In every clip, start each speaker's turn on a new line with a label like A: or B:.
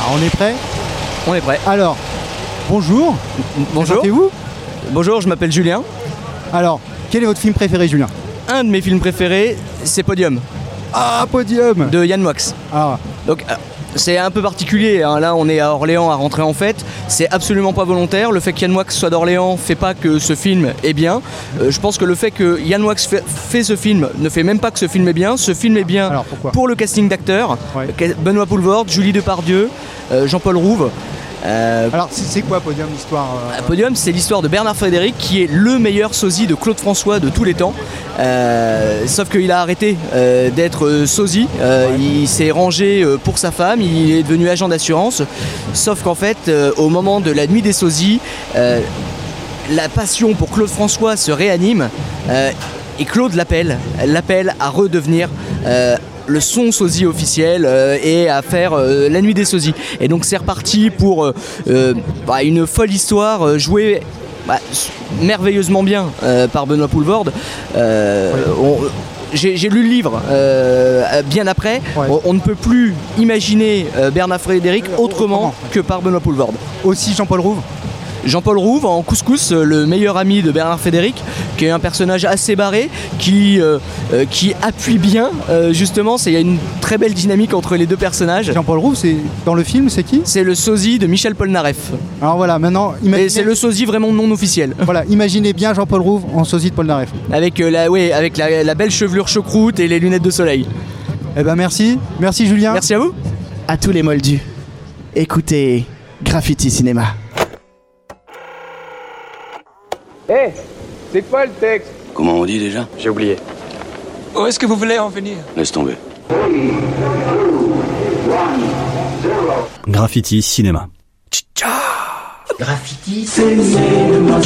A: On est prêt ?
B: On est prêt.
A: Alors, bonjour.
B: Bonjour.
A: Présentez-vous.
B: Bonjour, je m'appelle Julien.
A: Alors, quel est votre film préféré, Julien ?
B: Un de mes films préférés, c'est Podium,
A: Ah, Podium.
B: de Yann Moix.
A: Ah,
B: Donc, c'est un peu particulier, hein. Là on est à Orléans à rentrer en fête, c'est absolument pas volontaire. Le fait qu'Yann Moix soit d'Orléans fait pas que ce film est bien. Je pense que le fait que Yann Moix fait ce film ne fait même pas que ce film est bien. Ce film est bien
A: alors pourquoi ?
B: pour le casting d'acteurs.
A: Ouais.
B: Benoît Poelvoorde, Julie Depardieu, Jean-Paul Rouve.
A: Alors, c'est quoi Podium, l'histoire
B: Podium, c'est l'histoire de Bernard Frédéric qui est le meilleur sosie de Claude François de tous les temps. Sauf qu'il a arrêté d'être sosie, il s'est rangé pour sa femme, il est devenu agent d'assurance. Sauf qu'en fait, au moment de la nuit des sosies, la passion pour Claude François se réanime et Claude l'appelle à redevenir le son sosie officiel et à faire la nuit des sosies. Et donc c'est reparti pour une folle histoire jouée merveilleusement bien par Benoît Poelvoorde. J'ai lu le livre bien après.
A: Ouais.
B: On ne peut plus imaginer Bernard Frédéric autrement que par Benoît Poelvoorde.
A: Aussi Jean-Paul Rouve.
B: Jean-Paul Rouve en couscous, le meilleur ami de Bernard Frédéric, qui est un personnage assez barré, qui appuie bien justement. Il y a une très belle dynamique entre les deux personnages.
A: Jean-Paul Rouve, c'est dans le film, c'est qui ?
B: C'est le sosie de Michel Polnareff.
A: Alors voilà, maintenant,
B: Et c'est le sosie vraiment non officiel.
A: Voilà, imaginez bien Jean-Paul Rouve en sosie de Polnareff.
B: Avec la belle chevelure choucroute et les lunettes de soleil.
A: Eh ben merci Julien.
B: Merci à vous.
C: À tous les moldus, écoutez Graffiti Cinéma.
D: Hé, c'est quoi le texte?
E: Comment on dit déjà?
D: J'ai oublié.
F: Où est-ce que vous voulez en venir?
E: Laisse tomber.
G: Graffiti Cinéma.
H: Graffiti Cinéma.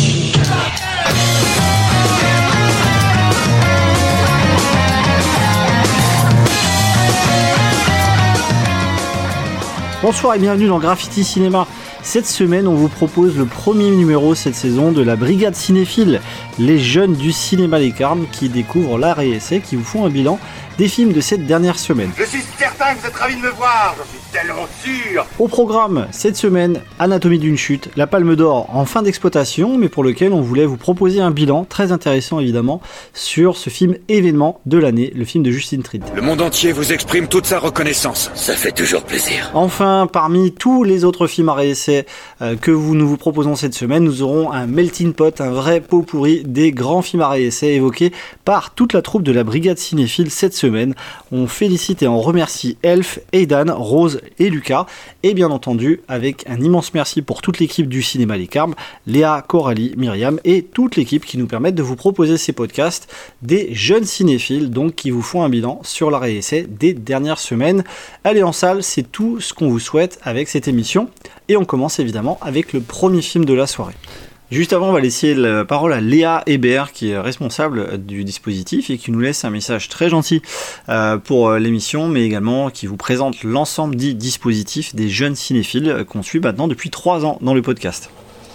I: Bonsoir et bienvenue dans Graffiti Cinéma. Cette semaine, on vous propose le premier numéro cette saison de la Brigade Cinéphile, les jeunes du cinéma Les Carmes qui découvrent l'art et essai, qui vous font un bilan des films de cette dernière semaine.
J: Je suis certain que vous êtes ravis de me voir, j'en suis tellement sûr.
I: Au programme, cette semaine, Anatomie d'une chute, la Palme d'Or en fin d'exploitation, mais pour lequel on voulait vous proposer un bilan très intéressant évidemment sur ce film événement de l'année, le film de Justine Triet.
J: Le monde entier vous exprime toute sa reconnaissance.
E: Ça fait toujours plaisir.
I: Enfin, parmi tous les autres films à réessai que nous vous proposons cette semaine, nous aurons un melting pot, un vrai pot pourri des grands films à réessai évoqués par toute la troupe de la Brigade Cinéphile cette semaine. On félicite et on remercie Elf, Aidan, Rose et Lucas, et bien entendu avec un immense merci pour toute l'équipe du Cinéma Les Carmes, Léa, Coralie, Myriam et toute l'équipe qui nous permettent de vous proposer ces podcasts des jeunes cinéphiles, donc qui vous font un bilan sur la réessai des dernières semaines. Allez en salle, c'est tout ce qu'on vous souhaite avec cette émission, et on commence évidemment avec le premier film de la soirée. Juste avant, on va laisser la parole à Léa Hébert, qui est responsable du dispositif et qui nous laisse un message très gentil pour l'émission, mais également qui vous présente l'ensemble du dispositif des jeunes cinéphiles qu'on suit maintenant depuis 3 ans dans le podcast.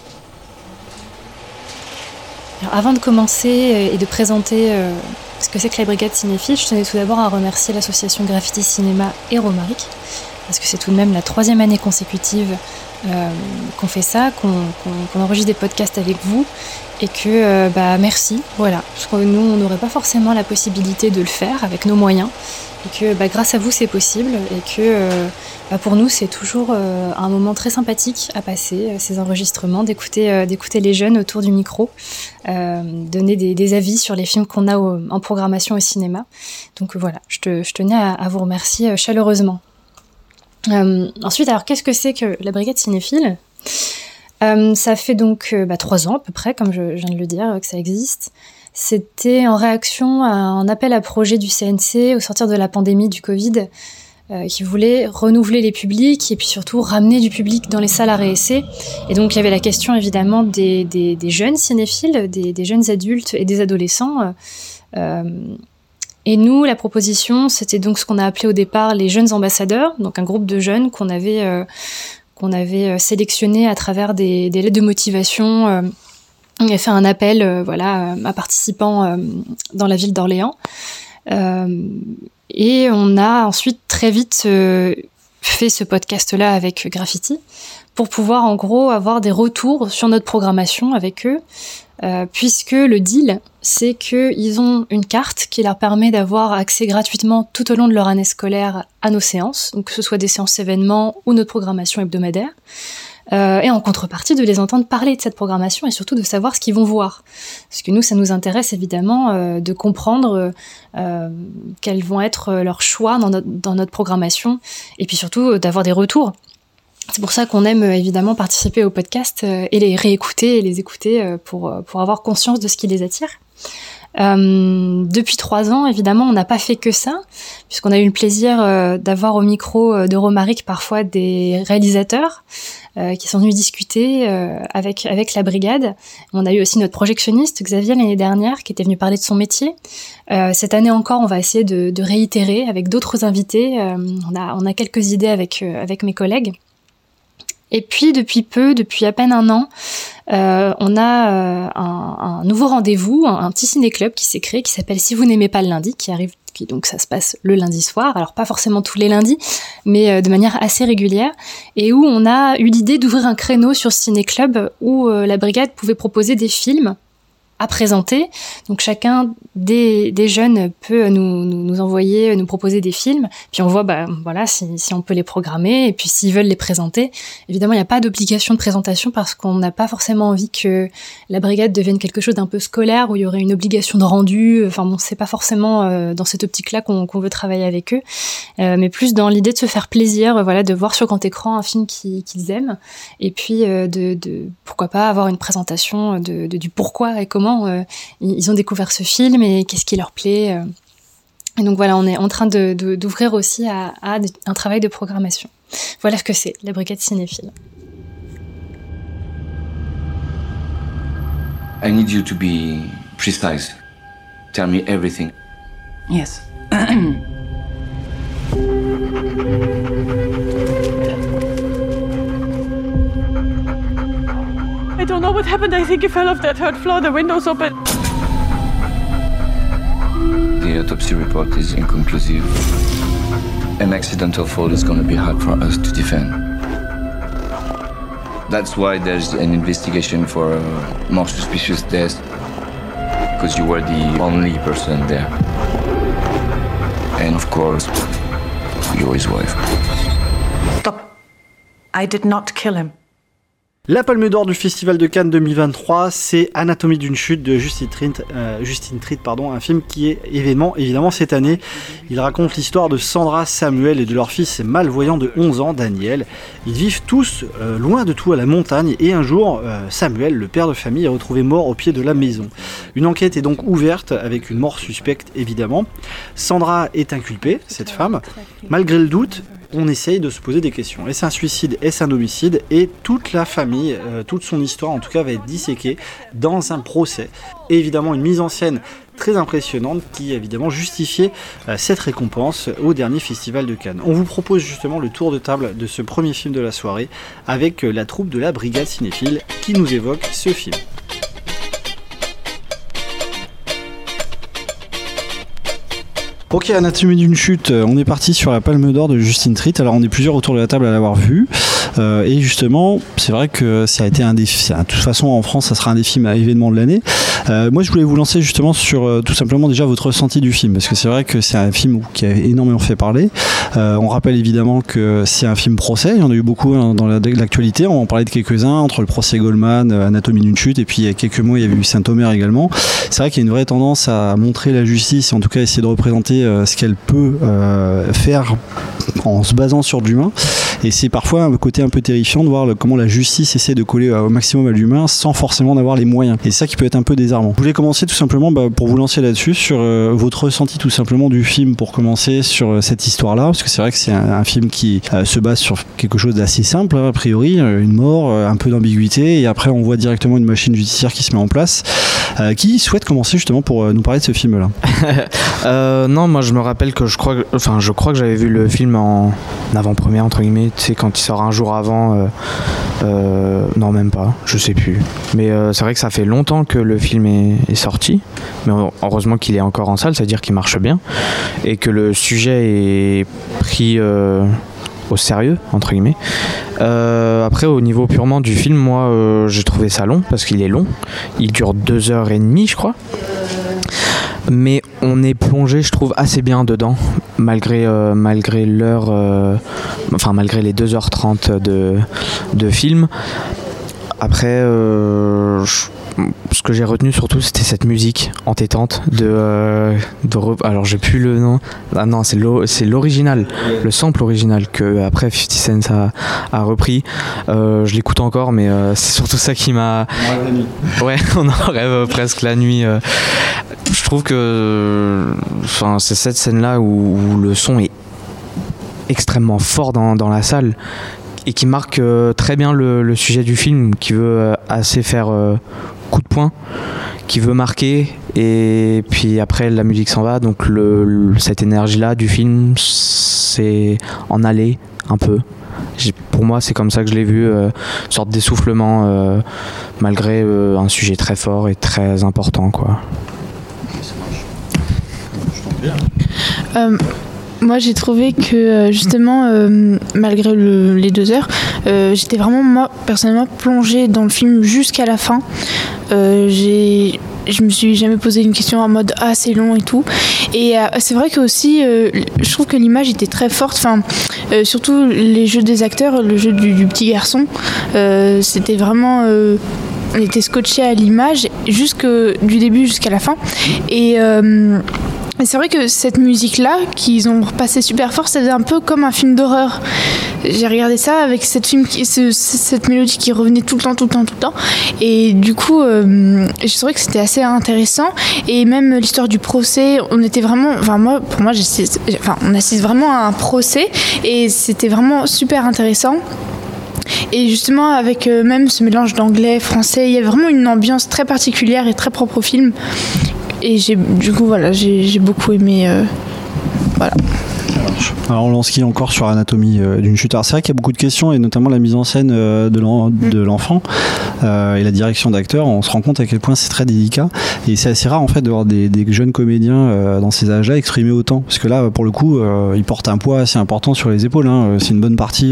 K: Alors, avant de commencer et de présenter ce que c'est que la Brigade Cinéphile, je tenais tout d'abord à remercier l'association Graffiti Cinéma et Romaric, parce que c'est tout de même la 3e année consécutive qu'on fait ça, qu'on enregistre des podcasts avec vous, et que merci, voilà. Parce que nous, on n'aurait pas forcément la possibilité de le faire avec nos moyens, et que grâce à vous, c'est possible, et que pour nous, c'est toujours un moment très sympathique à passer, ces enregistrements, d'écouter les jeunes autour du micro, donner des avis sur les films qu'on a en programmation au cinéma. Donc voilà, je tenais à vous remercier chaleureusement. Ensuite, alors qu'est-ce que c'est que la Brigade Cinéphile ? Ça fait donc 3 ans à peu près, comme je viens de le dire, que ça existe. C'était en réaction à un appel à projet du CNC au sortir de la pandémie du Covid, qui voulait renouveler les publics et puis surtout ramener du public dans les salles à réessai. Et donc il y avait la question évidemment des jeunes cinéphiles, des jeunes adultes et des adolescents. Et nous, la proposition, c'était donc ce qu'on a appelé au départ les jeunes ambassadeurs, donc un groupe de jeunes qu'on avait sélectionné à travers des lettres de motivation. On a fait un appel à participants dans la ville d'Orléans. Et on a ensuite très vite fait ce podcast-là avec Graffiti pour pouvoir en gros avoir des retours sur notre programmation avec eux, puisque le deal, c'est qu'ils ont une carte qui leur permet d'avoir accès gratuitement tout au long de leur année scolaire à nos séances, donc que ce soit des séances événements ou notre programmation hebdomadaire, et en contrepartie de les entendre parler de cette programmation et surtout de savoir ce qu'ils vont voir. Parce que nous, ça nous intéresse évidemment de comprendre quels vont être leurs choix dans notre programmation, et puis surtout d'avoir des retours. C'est pour ça qu'on aime évidemment participer au podcast et les réécouter et les écouter pour avoir conscience de ce qui les attire. Depuis 3 ans, évidemment, on n'a pas fait que ça, puisqu'on a eu le plaisir d'avoir au micro de Romaric parfois des réalisateurs qui sont venus discuter avec la brigade. On a eu aussi notre projectionniste Xavier l'année dernière qui était venu parler de son métier. Cette année encore, on va essayer de réitérer avec d'autres invités. On a quelques idées avec mes collègues. Et puis depuis à peine 1 an, on a un nouveau rendez-vous, un petit ciné-club qui s'est créé, qui s'appelle Si vous n'aimez pas le lundi, donc ça se passe le lundi soir, alors pas forcément tous les lundis, mais de manière assez régulière, et où on a eu l'idée d'ouvrir un créneau sur ce ciné-club où la brigade pouvait proposer des films à présenter. Donc chacun des jeunes peut nous envoyer, nous proposer des films, puis on voit si on peut les programmer, et puis s'ils veulent les présenter. Évidemment, il n'y a pas d'obligation de présentation parce qu'on n'a pas forcément envie que la brigade devienne quelque chose d'un peu scolaire où il y aurait une obligation de rendu. Enfin bon, c'est pas forcément dans cette optique-là qu'on veut travailler avec eux, mais plus dans l'idée de se faire plaisir, de voir sur grand écran un film qu'ils aiment, et puis de pourquoi pas avoir une présentation du pourquoi et comment ils ont découvert ce film et qu'est-ce qui leur plaît. Et donc voilà, on est en train d'ouvrir aussi à un travail de programmation. Voilà ce que c'est, la brigade cinéphile.
E: I need you to be precise. Tell me everything.
G: Yes.
L: I don't know what happened. I think he fell off that 3rd floor. The window's open.
E: The autopsy report is inconclusive. An accidental fall is going to be hard for us to defend. That's why there's an investigation for a more suspicious death. Because you were the only person there. And of course, you're his wife.
G: Stop. I did not kill him.
I: La Palme d'Or du Festival de Cannes 2023, c'est Anatomie d'une chute de Justin Triet, un film qui est évidemment cette année. Il raconte l'histoire de Sandra, Samuel et de leur fils malvoyant de 11 ans, Daniel. Ils vivent tous loin de tout à la montagne et un jour, Samuel, le père de famille, est retrouvé mort au pied de la maison. Une enquête est donc ouverte avec une mort suspecte évidemment. Sandra est inculpée, cette femme. Malgré le doute, on essaye de se poser des questions. Est-ce un suicide? Est-ce un homicide? Et toute la famille, toute son histoire en tout cas va être disséquée dans un procès. Et évidemment une mise en scène très impressionnante qui évidemment justifiait cette récompense au dernier festival de Cannes. On vous propose justement le tour de table de ce premier film de la soirée avec la troupe de la Brigade Cinéphile qui nous évoque ce film. Ok, Anatomie d'une chute, on est parti sur la Palme d'Or de Justin Triet. Alors on est plusieurs autour de la table à l'avoir vu. Et justement, c'est vrai que ça a été un des... De toute façon, en France, ça sera un des films à événement de l'année. Moi, je voulais vous lancer justement sur tout simplement déjà votre ressenti du film. Parce que c'est vrai que c'est un film qui a énormément fait parler. On rappelle évidemment que c'est un film procès. Il y en a eu beaucoup dans l'actualité. On va en parler de quelques-uns, entre le procès Goldman, Anatomie d'une chute, et puis il y a quelques mois, il y avait eu Saint-Omer également. C'est vrai qu'il y a une vraie tendance à montrer la justice, et en tout cas essayer de représenter ce qu'elle peut faire en se basant sur de l'humain. Et c'est parfois un côté un peu terrifiant de voir comment la justice essaie de coller au maximum à l'humain sans forcément en avoir les moyens. Et c'est ça qui peut être un peu désarmant. Je voulais commencer tout simplement pour vous lancer là-dessus sur votre ressenti tout simplement du film pour commencer sur cette histoire-là, parce que c'est vrai que c'est un film qui se base sur quelque chose d'assez simple, a priori, une mort, un peu d'ambiguïté, et après on voit directement une machine judiciaire qui se met en place. Qui souhaite commencer justement pour nous parler de ce film-là?
M: Non, moi je me rappelle que je crois que j'avais vu le film en avant-première entre guillemets, tu sais, quand il sort un jour avant, non même pas, je sais plus. Mais c'est vrai que ça fait longtemps que le film est sorti, mais heureusement qu'il est encore en salle, c'est-à-dire qu'il marche bien et que le sujet est pris au sérieux entre guillemets. Après au niveau purement du film, moi j'ai trouvé ça long parce qu'il est long, il dure 2h30 je crois, mais on est plongé je trouve assez bien dedans malgré l'heure, malgré les 2h30 de film. Après ce que j'ai retenu surtout c'était cette musique entêtante alors j'ai plus le nom. Ah non, c'est l'original, le sample original que après 50 Cent a repris. Je l'écoute encore mais c'est surtout ça qui m'a... Ouais, on en rêve presque la nuit. Je trouve que c'est cette scène là où le son est extrêmement fort dans la salle et qui marque très bien le sujet du film, qui veut assez faire coup de poing, qui veut marquer, et puis après la musique s'en va, donc cette énergie là du film c'est en aller un peu. Pour moi c'est comme ça que je l'ai vu, une sorte d'essoufflement malgré un sujet très fort et très important quoi.
N: Moi j'ai trouvé que justement malgré les 2 heures j'étais vraiment moi personnellement plongée dans le film jusqu'à la fin. Je me suis jamais posé une question en mode ah c'est long et tout, et c'est vrai que aussi je trouve que l'image était très forte, surtout les jeux des acteurs, le jeu du petit garçon, c'était vraiment on était scotché à l'image du début jusqu'à la fin, et c'est vrai que cette musique-là, qu'ils ont repassé super fort, ça faisait un peu comme un film d'horreur. J'ai regardé ça avec cette mélodie qui revenait tout le temps. Et du coup, je trouvais que c'était assez intéressant. Et même l'histoire du procès, on était vraiment... Pour moi, on assiste vraiment à un procès. Et c'était vraiment super intéressant. Et justement, avec même ce mélange d'anglais, français, il y a vraiment une ambiance très particulière et très propre au film. Et j'ai beaucoup aimé. Voilà.
I: Alors on lance qui encore sur Anatomie d'une chute. Alors c'est vrai qu'il y a beaucoup de questions, et notamment la mise en scène de l'enfant et la direction d'acteur. On se rend compte à quel point c'est très délicat, et c'est assez rare en fait de voir des jeunes comédiens dans ces âges-là exprimer autant, parce que là pour le coup ils portent un poids assez important sur les épaules, hein. C'est une bonne partie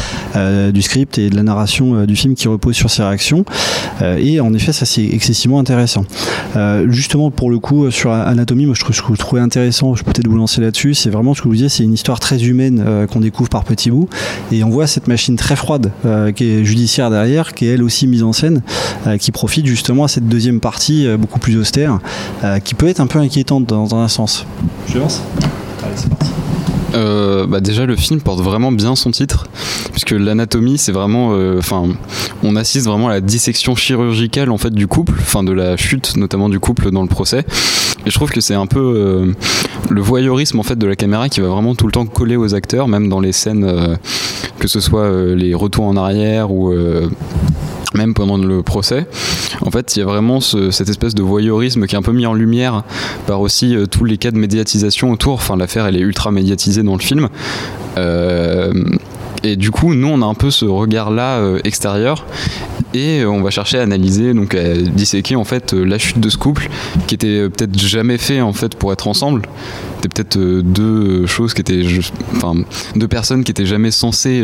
I: du script et de la narration du film qui repose sur ces réactions, et en effet ça c'est excessivement intéressant. Justement pour le coup sur Anatomie, moi je trouvais intéressant, je peux peut-être vous lancer là-dessus, c'est vraiment ce que vous disiez, c'est une histoire très humaine qu'on découvre par petits bouts, et on voit cette machine très froide qui est judiciaire derrière, qui est elle aussi mise en scène, qui profite justement à cette deuxième partie beaucoup plus austère, qui peut être un peu inquiétante dans un sens. Je lance ? Allez, c'est parti.
O: Déjà le film porte vraiment bien son titre, puisque l'anatomie c'est vraiment on assiste vraiment à la dissection chirurgicale en fait du couple, de la chute notamment du couple dans le procès, et je trouve que c'est un peu le voyeurisme en fait de la caméra qui va vraiment tout le temps coller aux acteurs, même dans les scènes que ce soit les retours en arrière ou même pendant le procès. En fait, il y a vraiment cette espèce de voyeurisme qui est un peu mis en lumière par aussi tous les cas de médiatisation autour. L'affaire, elle est ultra médiatisée dans le film. Et du coup, nous, on a un peu ce regard-là extérieur, et on va chercher à analyser, donc à disséquer en fait la chute de ce couple, qui était peut-être jamais fait en fait pour être ensemble. C'était peut-être deux choses qui étaient, deux personnes qui étaient jamais censées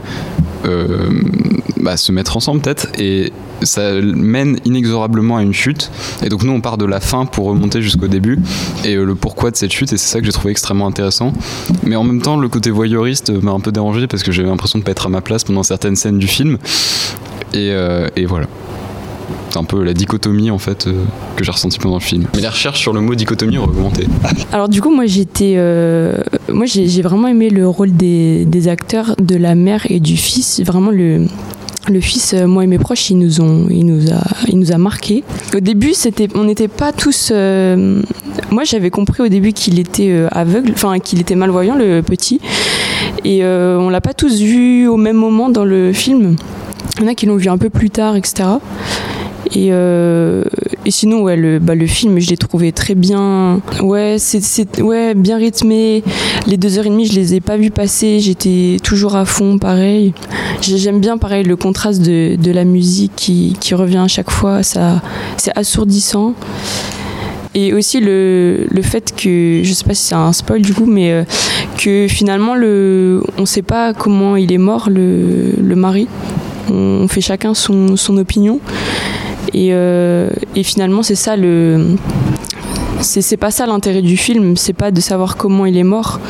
O: se mettre ensemble peut-être, et ça mène inexorablement à une chute, et donc nous on part de la fin pour remonter jusqu'au début, et le pourquoi de cette chute, et c'est ça que j'ai trouvé extrêmement intéressant. Mais en même temps le côté voyeuriste m'a un peu dérangé, parce que j'avais l'impression de pas être à ma place pendant certaines scènes du film, et voilà. C'est un peu la dichotomie en fait que j'ai ressentie pendant le film. Mais les recherches sur le mot dichotomie ont augmenté.
P: Alors du coup moi j'ai vraiment aimé le rôle des acteurs, de la mère et du fils. Vraiment le fils, moi et mes proches, il nous a marqué. Au début, on n'était pas tous. Moi, j'avais compris au début qu'il était aveugle, qu'il était malvoyant, le petit. Et on l'a pas tous vu au même moment dans le film. Il y en a qui l'ont vu un peu plus tard, etc. Et sinon, ouais, le film, je l'ai trouvé très bien. Ouais, bien rythmé. Les 2h30, je les ai pas vus passer. J'étais toujours à fond, pareil. J'aime bien, pareil, le contraste de la musique qui revient à chaque fois. Ça, c'est assourdissant. Et aussi le fait que, je sais pas si c'est un spoil du coup, mais que finalement on sait pas comment il est mort, le mari. On fait chacun son opinion. Et finalement, c'est ça c'est pas ça l'intérêt du film, c'est pas de savoir comment il est mort,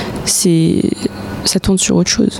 P: ça tourne sur autre chose.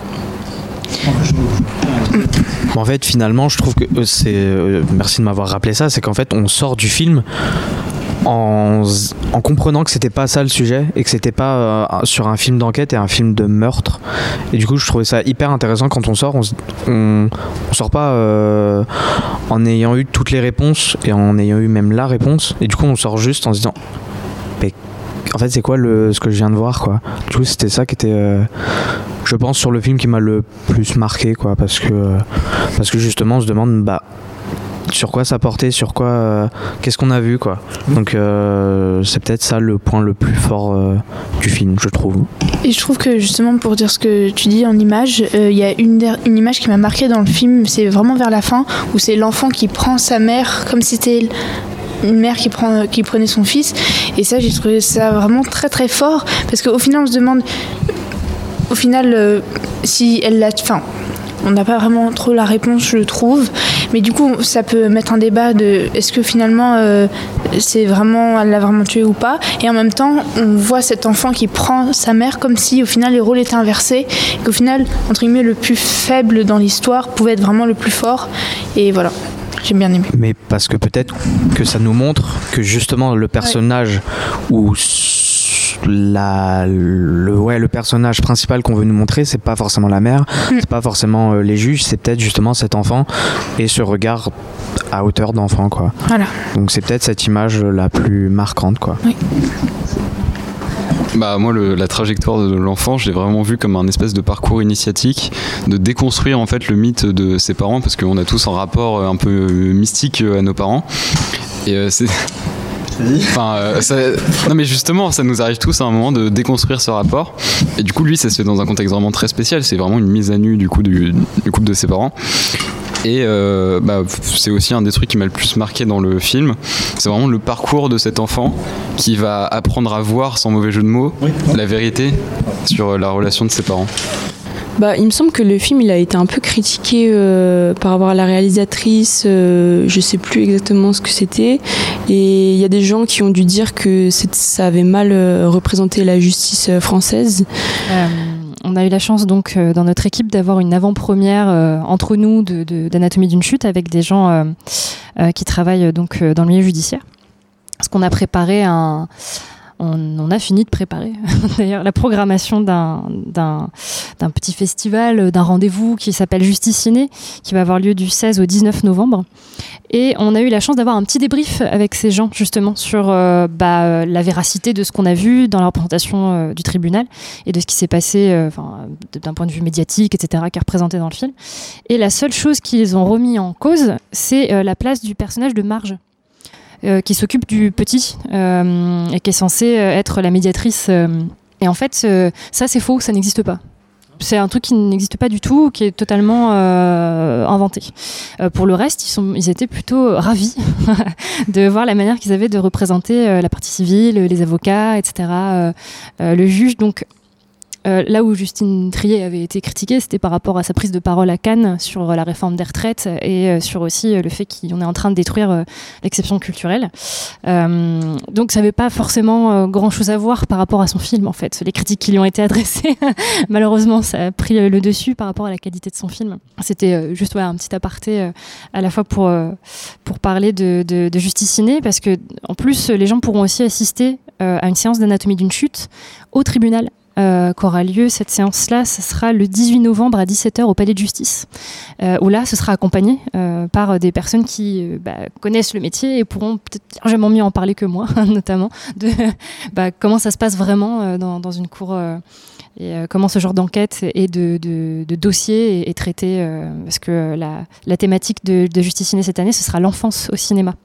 M: En fait, finalement, je trouve que merci de m'avoir rappelé ça, c'est qu'en fait, on sort du film en comprenant que c'était pas ça le sujet et que c'était pas sur un film d'enquête et un film de meurtre. Et du coup, je trouvais ça hyper intéressant quand on sort. On sort pas en ayant eu toutes les réponses et en ayant eu même la réponse. Et du coup, on sort juste en se disant, mais en fait, c'est quoi ce que je viens de voir, quoi. Du coup, c'était ça qui était, je pense, sur le film qui m'a le plus marqué, quoi, parce que justement, on se demande, sur quoi ça portait, sur quoi, qu'est-ce qu'on a vu, quoi. Donc c'est peut-être ça le point le plus fort du film, je trouve.
N: Et je trouve que justement, pour dire ce que tu dis en image, il y a une image qui m'a marquée dans le film, c'est vraiment vers la fin, où c'est l'enfant qui prend sa mère comme si c'était une mère qui prenait son fils. Et ça, j'ai trouvé ça vraiment très très fort, parce qu'au final on se demande si elle l'a... On n'a pas vraiment trop la réponse, je trouve. Mais du coup, ça peut mettre un débat de est-ce que finalement, elle l'a vraiment tué ou pas. Et en même temps, on voit cet enfant qui prend sa mère comme si, au final, les rôles étaient inversés. Et qu'au final, entre guillemets, le plus faible dans l'histoire pouvait être vraiment le plus fort. Et voilà, j'ai bien aimé.
M: Mais parce que peut-être que ça nous montre que justement, le personnage ou le personnage principal qu'on veut nous montrer, c'est pas forcément la mère, c'est pas forcément les juges, c'est peut-être justement cet enfant et ce regard à hauteur d'enfant, quoi.
N: Voilà.
M: Donc c'est peut-être cette image la plus marquante, quoi.
N: Oui.
O: Moi, la trajectoire de l'enfant, je l'ai vraiment vu comme un espèce de parcours initiatique, de déconstruire en fait le mythe de ses parents, parce qu'on a tous un rapport un peu mystique à nos parents. Et c'est... non mais justement, ça nous arrive tous à un moment de déconstruire ce rapport. Et du coup, lui, ça se fait dans un contexte vraiment très spécial. C'est vraiment une mise à nu du couple de ses parents. Et c'est aussi un des trucs qui m'a le plus marqué dans le film. C'est vraiment le parcours de cet enfant qui va apprendre à voir, sans mauvais jeu de mots, la vérité sur la relation de ses parents.
P: Il me semble que le film il a été un peu critiqué par rapport à la réalisatrice, je sais plus exactement ce que c'était, et il y a des gens qui ont dû dire que ça avait mal représenté la justice française.
K: On a eu la chance donc dans notre équipe d'avoir une avant-première entre nous d'Anatomie d'une chute avec des gens qui travaillent donc dans le milieu judiciaire. Parce qu'on a préparé on a fini de préparer d'ailleurs la programmation d'un petit festival, d'un rendez-vous qui s'appelle Justice Ciné, qui va avoir lieu du 16 au 19 novembre. Et on a eu la chance d'avoir un petit débrief avec ces gens justement sur la véracité de ce qu'on a vu dans la représentation du tribunal et de ce qui s'est passé d'un point de vue médiatique, etc., qui est représenté dans le film. Et la seule chose qu'ils ont remis en cause, c'est la place du personnage de Marge. Qui s'occupe du petit et qui est censée être la médiatrice. Et en fait, ça c'est faux, ça n'existe pas. C'est un truc qui n'existe pas du tout, qui est totalement inventé. Pour le reste, ils étaient plutôt ravis de voir la manière qu'ils avaient de représenter la partie civile, les avocats, etc., le juge. Donc, là où Justine Triet avait été critiquée, c'était par rapport à sa prise de parole à Cannes sur la réforme des retraites et sur aussi le fait qu'on est en train de détruire l'exception culturelle. Donc ça n'avait pas forcément grand-chose à voir par rapport à son film, en fait. Les critiques qui lui ont été adressées, malheureusement, ça a pris le dessus par rapport à la qualité de son film. C'était juste un petit aparté à la fois pour parler de Justice Ciné, parce que en plus, les gens pourront aussi assister à une séance d'anatomie d'une chute au tribunal. Qu'aura lieu cette séance-là, ce sera le 18 novembre à 17h au Palais de Justice, où là, ce sera accompagné par des personnes qui connaissent le métier et pourront peut-être largement mieux en parler que moi, notamment, de comment ça se passe vraiment dans une cour et comment ce genre d'enquête et de dossier est traité, parce que la thématique de Justice Ciné cette année, ce sera l'enfance au cinéma.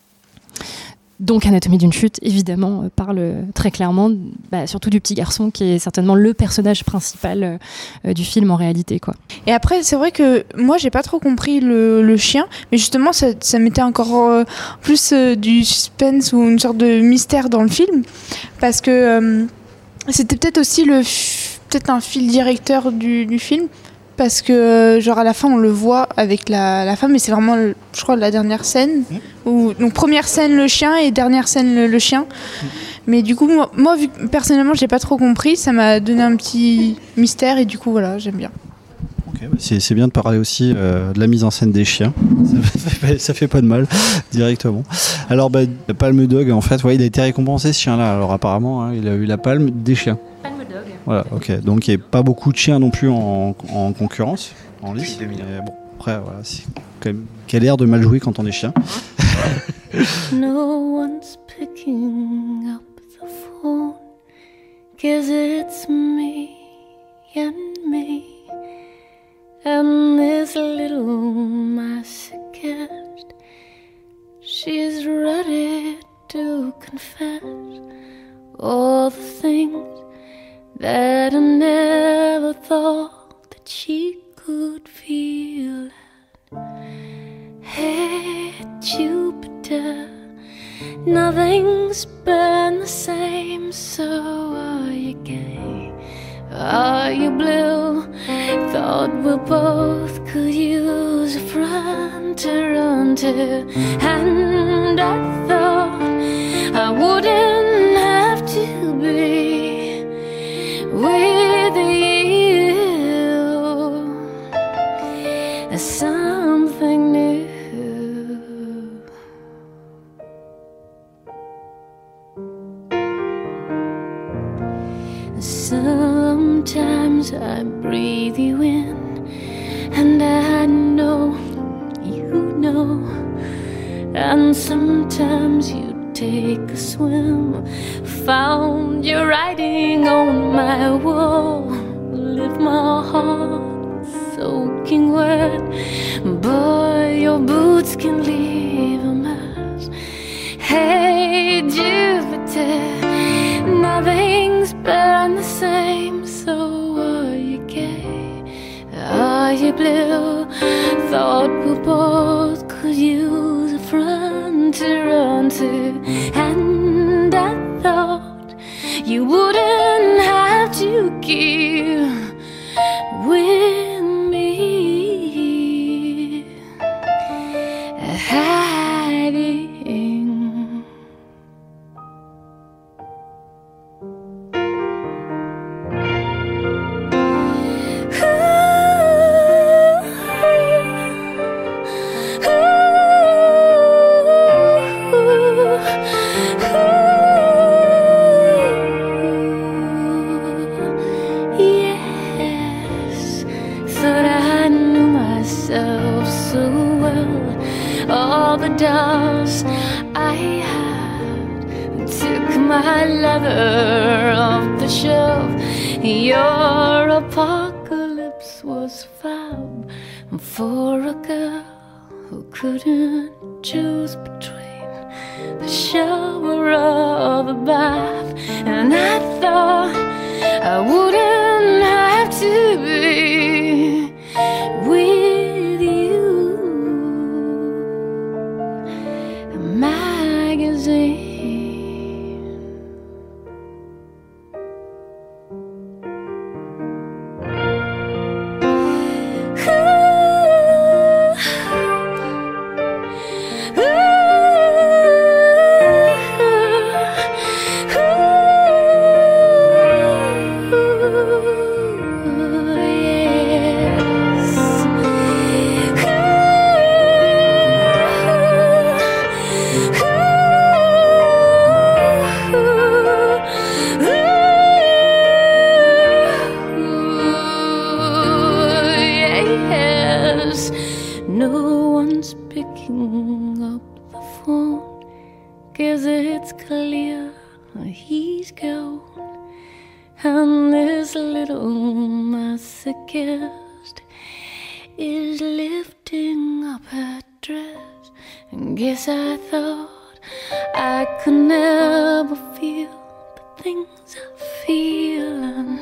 K: Donc Anatomie d'une chute, évidemment, parle très clairement, surtout du petit garçon qui est certainement le personnage principal du film en réalité, quoi.
N: Et après, c'est vrai que moi, j'ai pas trop compris le chien, mais justement, ça mettait encore plus du suspense ou une sorte de mystère dans le film, parce que C'était peut-être aussi peut-être un fil directeur du film, parce que genre à la fin on le voit avec la femme, et c'est vraiment je crois la dernière scène donc première scène le chien et dernière scène le chien. Mais du coup moi vu que personnellement j'ai pas trop compris, ça m'a donné un petit mystère, et du coup voilà, j'aime bien.
I: Okay, c'est bien de parler aussi de la mise en scène des chiens, ça fait pas de mal directement. Alors la Palme Dog, en fait, il a été récompensé ce chien-là, alors apparemment il a eu la palme des chiens.
K: Palme Dog.
I: Voilà, ok, donc il n'y a pas beaucoup de chiens non plus en concurrence, en lice. Mais bon, après, voilà, c'est quand même quel air de mal jouer quand on est chien.
Q: No one's picking up the phone, 'cause it's me and me. And this little masochist, she's ready to confess all the things that I never thought that she could feel. Hey, Jupiter, nothing's been the same, so are you gay? Are you blue? Thought we both could use a friend to run to, and I thought I wouldn't have to be with you. There's something new. Sometimes I breathe you in, and I know you know. And sometimes you take a swim, found your writing on my wall, left my heart soaking wet. Boy, your boots can leave a mess. Hey, Jupiter, nothing's been the same, so are you gay? Are you blue? Thought we both could use a friend to run to, and I thought you wouldn't have to keep with me hiding. Dust I had took my leather off the shelf. Your apocalypse was fab for a girl who couldn't choose between the shower or the bath. And I thought I wouldn't have to be with you. Magazine. No one's picking up the phone, 'cause it's clear he's gone. And this little masochist is lifting up her dress. And guess I thought I could never feel the things I feel. And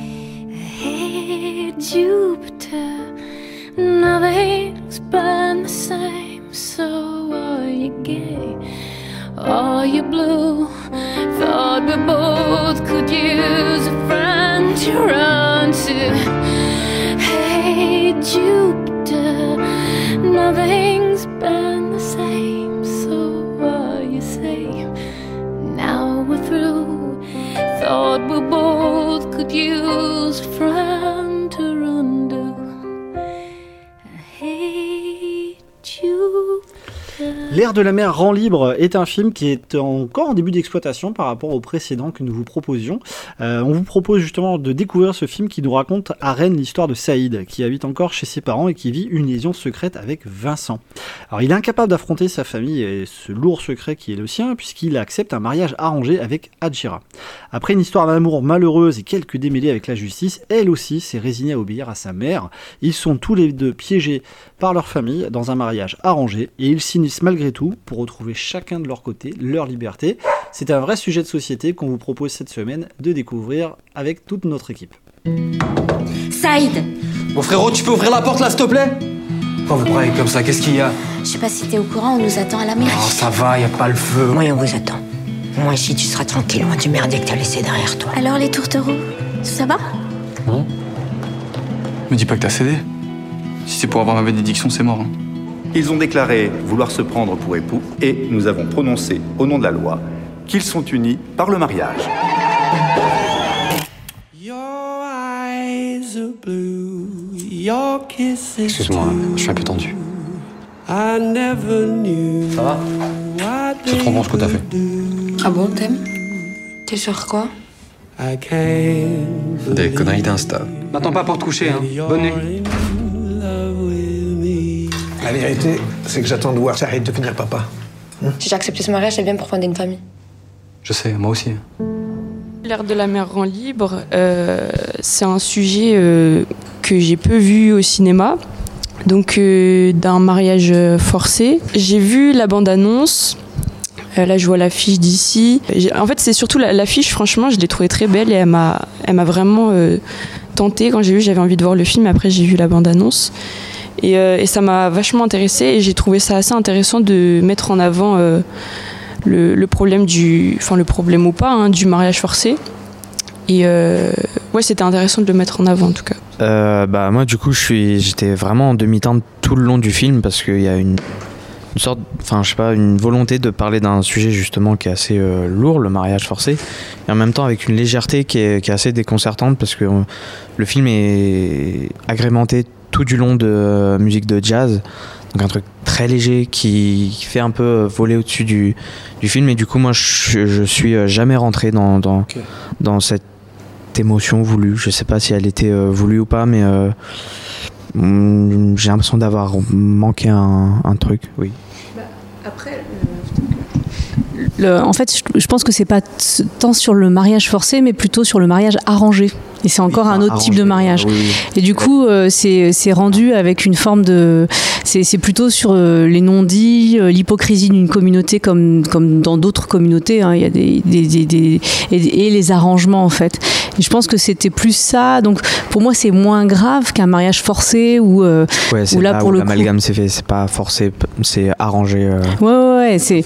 Q: hey, Jupiter, nothing's been the same, so are you gay? Are you blue? Thought we both could use a friend to run to. Hey Jupiter, nothing's been the same. So what you say? Now we're through. Thought we both could use a friend to run to. Hey Jupiter.
I: L'air de la mer rend libre est un film qui est encore en début d'exploitation par rapport au précédent que nous vous proposions. On vous propose justement de découvrir ce film qui nous raconte à Rennes l'histoire de Saïd, qui habite encore chez ses parents et qui vit une liaison secrète avec Vincent. Alors il est incapable d'affronter sa famille et ce lourd secret qui est le sien, puisqu'il accepte un mariage arrangé avec Adjira. Après une histoire d'amour malheureuse et quelques démêlés avec la justice, elle aussi s'est résignée à obéir à sa mère. Ils sont tous les deux piégés par leur famille dans un mariage arrangé et ils s'unissent malgré tout pour retrouver chacun de leur côté leur liberté. C'est un vrai sujet de société qu'on vous propose cette semaine de découvrir avec toute notre équipe.
R: Saïd!
S: Mon frérot, tu peux ouvrir la porte là, s'il te plaît? Pourquoi vous braillez comme ça? Qu'est-ce qu'il y a?
R: Je sais pas si t'es au courant, on nous attend à la mairie.
S: Oh, ça va, y a pas le feu.
T: Moi, on vous attend. Moi, ici, tu seras tranquille, loin du merdier que t'as laissé derrière toi.
R: Alors, les tourtereaux, ça va?
S: Non. Me dis pas que t'as cédé. Si c'est pour avoir ma bénédiction, c'est mort. Hein.
U: Ils ont déclaré vouloir se prendre pour époux et nous avons prononcé, au nom de la loi, qu'ils sont unis par le mariage.
S: Excuse-moi, je suis un peu tendu. Ça va? C'est trop bon ce que t'as fait.
R: Ah bon, t'aimes? T'es sur quoi?
S: Des conneries d'Insta. M'attends pas pour te coucher, hein. Bonne nuit.
V: La vérité, c'est que j'attends de voir Saïd devenir papa.
R: Si j'ai accepté ce mariage, c'est bien pour fonder une famille.
S: Je sais, moi aussi.
P: L'air de la mer rend libre, c'est un sujet que j'ai peu vu au cinéma, donc d'un mariage forcé. J'ai vu la bande-annonce, là je vois l'affiche d'ici. En fait c'est surtout l'affiche, franchement je l'ai trouvée très belle et elle m'a vraiment tentée. Quand j'ai vu, j'avais envie de voir le film, après j'ai vu la bande-annonce. Et ça m'a vachement intéressée et j'ai trouvé ça assez intéressant de mettre en avant le problème le problème ou pas, hein, du mariage forcé. Et ouais, c'était intéressant de le mettre en avant en tout cas.
M: Moi du coup j'étais vraiment en demi-teinte tout le long du film parce qu'il y a une sorte, une volonté de parler d'un sujet justement qui est assez lourd, le mariage forcé, et en même temps avec une légèreté qui est assez déconcertante parce que le film est agrémenté tout du long de musique de jazz, donc un truc très léger qui fait un peu voler au-dessus du film, et du coup moi je suis jamais rentré dans cette émotion voulue. Je sais pas si elle était voulue ou pas, mais j'ai l'impression d'avoir manqué un truc, oui.
W: Après, en fait, je pense que c'est pas tant sur le mariage forcé, mais plutôt sur le mariage arrangé. Et c'est encore un autre type de mariage. Oui. Et du coup, c'est rendu avec une forme de... C'est plutôt sur les non-dits, l'hypocrisie d'une communauté comme dans d'autres communautés. Hein. Il y a et les arrangements, en fait. Et je pense que c'était plus ça. Donc, pour moi, c'est moins grave qu'un mariage forcé où là, pour le coup...
M: L'amalgame, c'est pas forcé, c'est arrangé.
W: Ouais, c'est...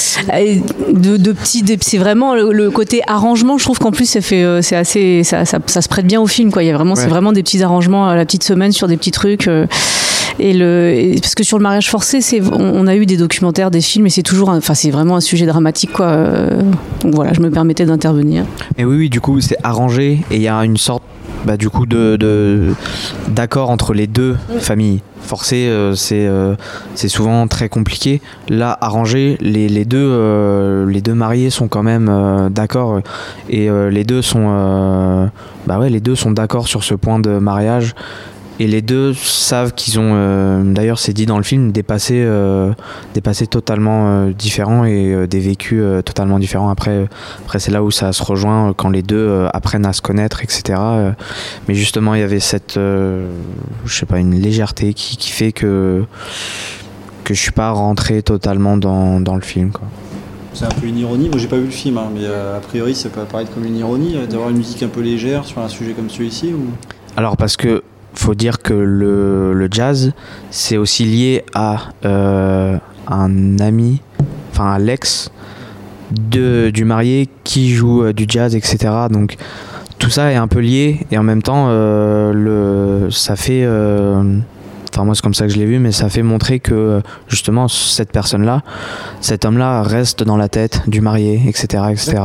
W: C'est vraiment le côté arrangement. Je trouve qu'en plus, c'est assez... Ça se prête bien au film, quoi. Il y a vraiment, c'est vraiment des petits arrangements à la petite semaine sur des petits trucs. Parce que sur le mariage forcé, on a eu des documentaires, des films, et c'est toujours, c'est vraiment un sujet dramatique, quoi. Donc voilà, je me permettais d'intervenir.
M: Et oui, du coup, c'est arrangé et il y a une sorte, du coup, d'accord entre les deux familles. Forcé, c'est souvent très compliqué. Là, arrangé, les deux mariés sont quand même d'accord, et les deux sont d'accord sur ce point de mariage. Et les deux savent qu'ils ont, d'ailleurs c'est dit dans le film, dépassé totalement différents et des vécus totalement différents. Après c'est là où ça se rejoint quand les deux apprennent à se connaître, etc. Mais justement il y avait cette, une légèreté qui fait que je suis pas rentré totalement dans le film, quoi.
I: C'est un peu une ironie, moi j'ai pas vu le film, hein, mais a priori ça peut apparaître comme une ironie d'avoir une musique un peu légère sur un sujet comme celui-ci ou...
M: Alors parce que faut dire que le jazz, c'est aussi lié à un ami, à l'ex du marié qui joue du jazz, etc. Donc tout ça est un peu lié et en même temps ça fait enfin moi c'est comme ça que je l'ai vu, mais ça fait montrer que justement cet homme-là reste dans la tête du marié, etc.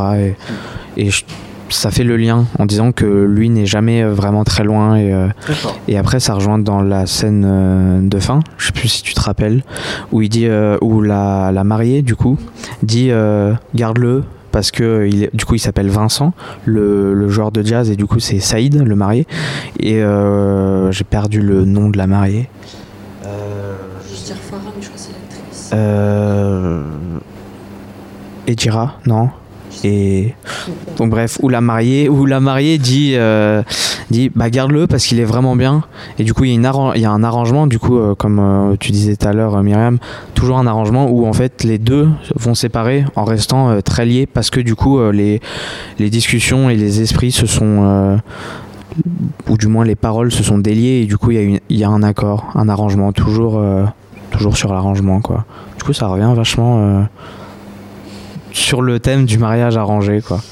M: Ça fait le lien en disant que lui n'est jamais vraiment très loin et après ça rejoint dans la scène de fin, je sais plus si tu te rappelles, où il dit où la mariée du coup dit garde-le parce que du coup il s'appelle Vincent, le joueur de jazz, et du coup c'est Saïd le marié, et j'ai perdu le nom de la mariée.
P: Je veux dire Farah, mais je crois que c'est l'actrice.
M: Edira, non. Et donc bref, où la mariée dit bah garde-le parce qu'il est vraiment bien, et du coup il y a un arrangement du coup comme tu disais tout à l'heure Myriam, toujours un arrangement où en fait les deux vont séparer en restant très liés parce que du coup les discussions et les esprits se sont ou du moins les paroles se sont déliées, et du coup il y a un accord, un arrangement, toujours sur l'arrangement quoi. Du coup ça revient vachement sur le thème du mariage arrangé quoi.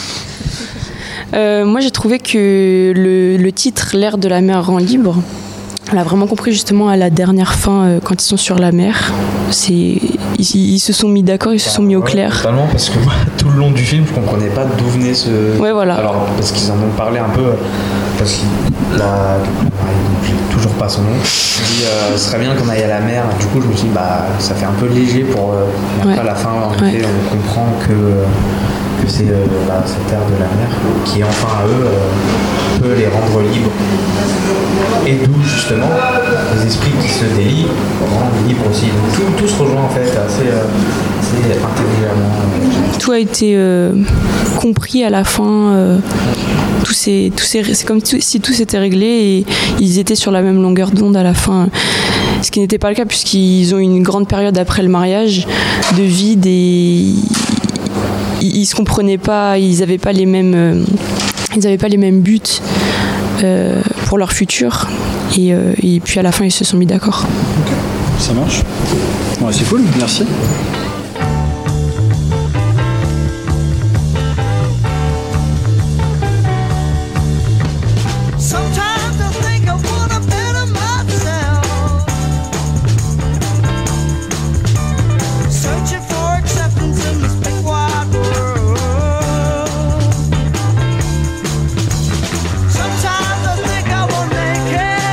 P: Moi j'ai trouvé que le titre L'air de la mer rend libre, on l'a vraiment compris justement à la dernière fin quand ils sont sur la mer. Ils se sont mis d'accord, ils se sont mis au clair.
M: Totalement, parce que moi, tout le long du film je comprenais pas d'où venait ce...
P: Ouais voilà.
M: Alors parce qu'ils en ont parlé un peu, parce que j'ai toujours pas son nom, dit ce serait bien qu'on aille à la mer. Du coup je me suis dit bah ça fait un peu léger pour après à la fin en effet on comprend que c'est cette ère de la mer qui enfin à eux peut les rendre libres, et d'où justement les esprits qui se délient rendent libres aussi. Donc tout se rejoint en fait assez intelligemment.
P: Tout a été compris à la fin. C'est comme si tout s'était réglé et ils étaient sur la même longueur d'onde à la fin, ce qui n'était pas le cas puisqu'ils ont une grande période après le mariage de vide et ils se comprenaient pas, ils avaient pas les mêmes buts pour leur futur, et puis à la fin ils se sont mis d'accord.
I: Okay. Ça marche. Ouais, c'est cool, merci.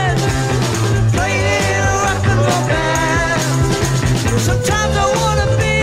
H: Sometimes I wanna be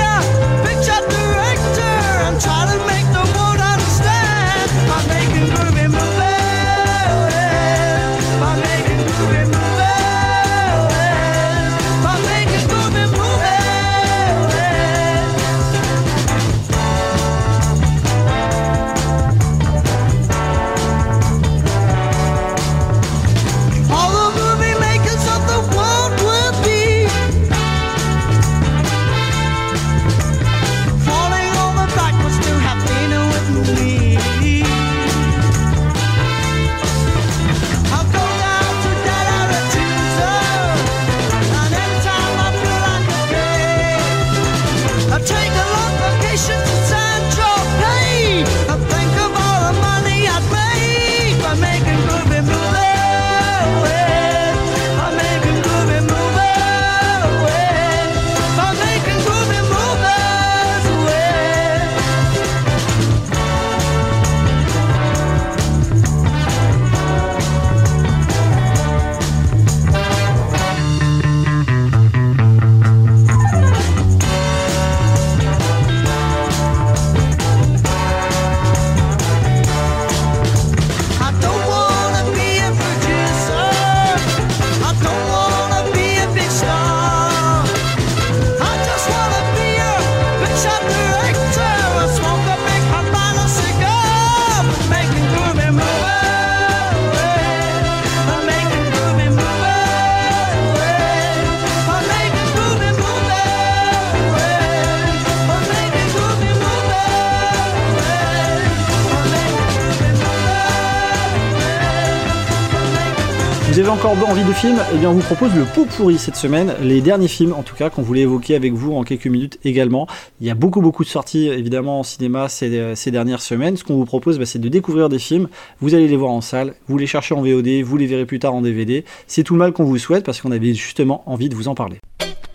I: Vous avez encore envie de films ? Eh bien, on vous propose le pot pourri cette semaine. Les derniers films, en tout cas, qu'on voulait évoquer avec vous en quelques minutes également. Il y a beaucoup de sorties, évidemment, en cinéma ces dernières semaines. Ce qu'on vous propose, c'est de découvrir des films. Vous allez les voir en salle, vous les cherchez en VOD, vous les verrez plus tard en DVD. C'est tout le mal qu'on vous souhaite parce qu'on avait justement envie de vous en parler.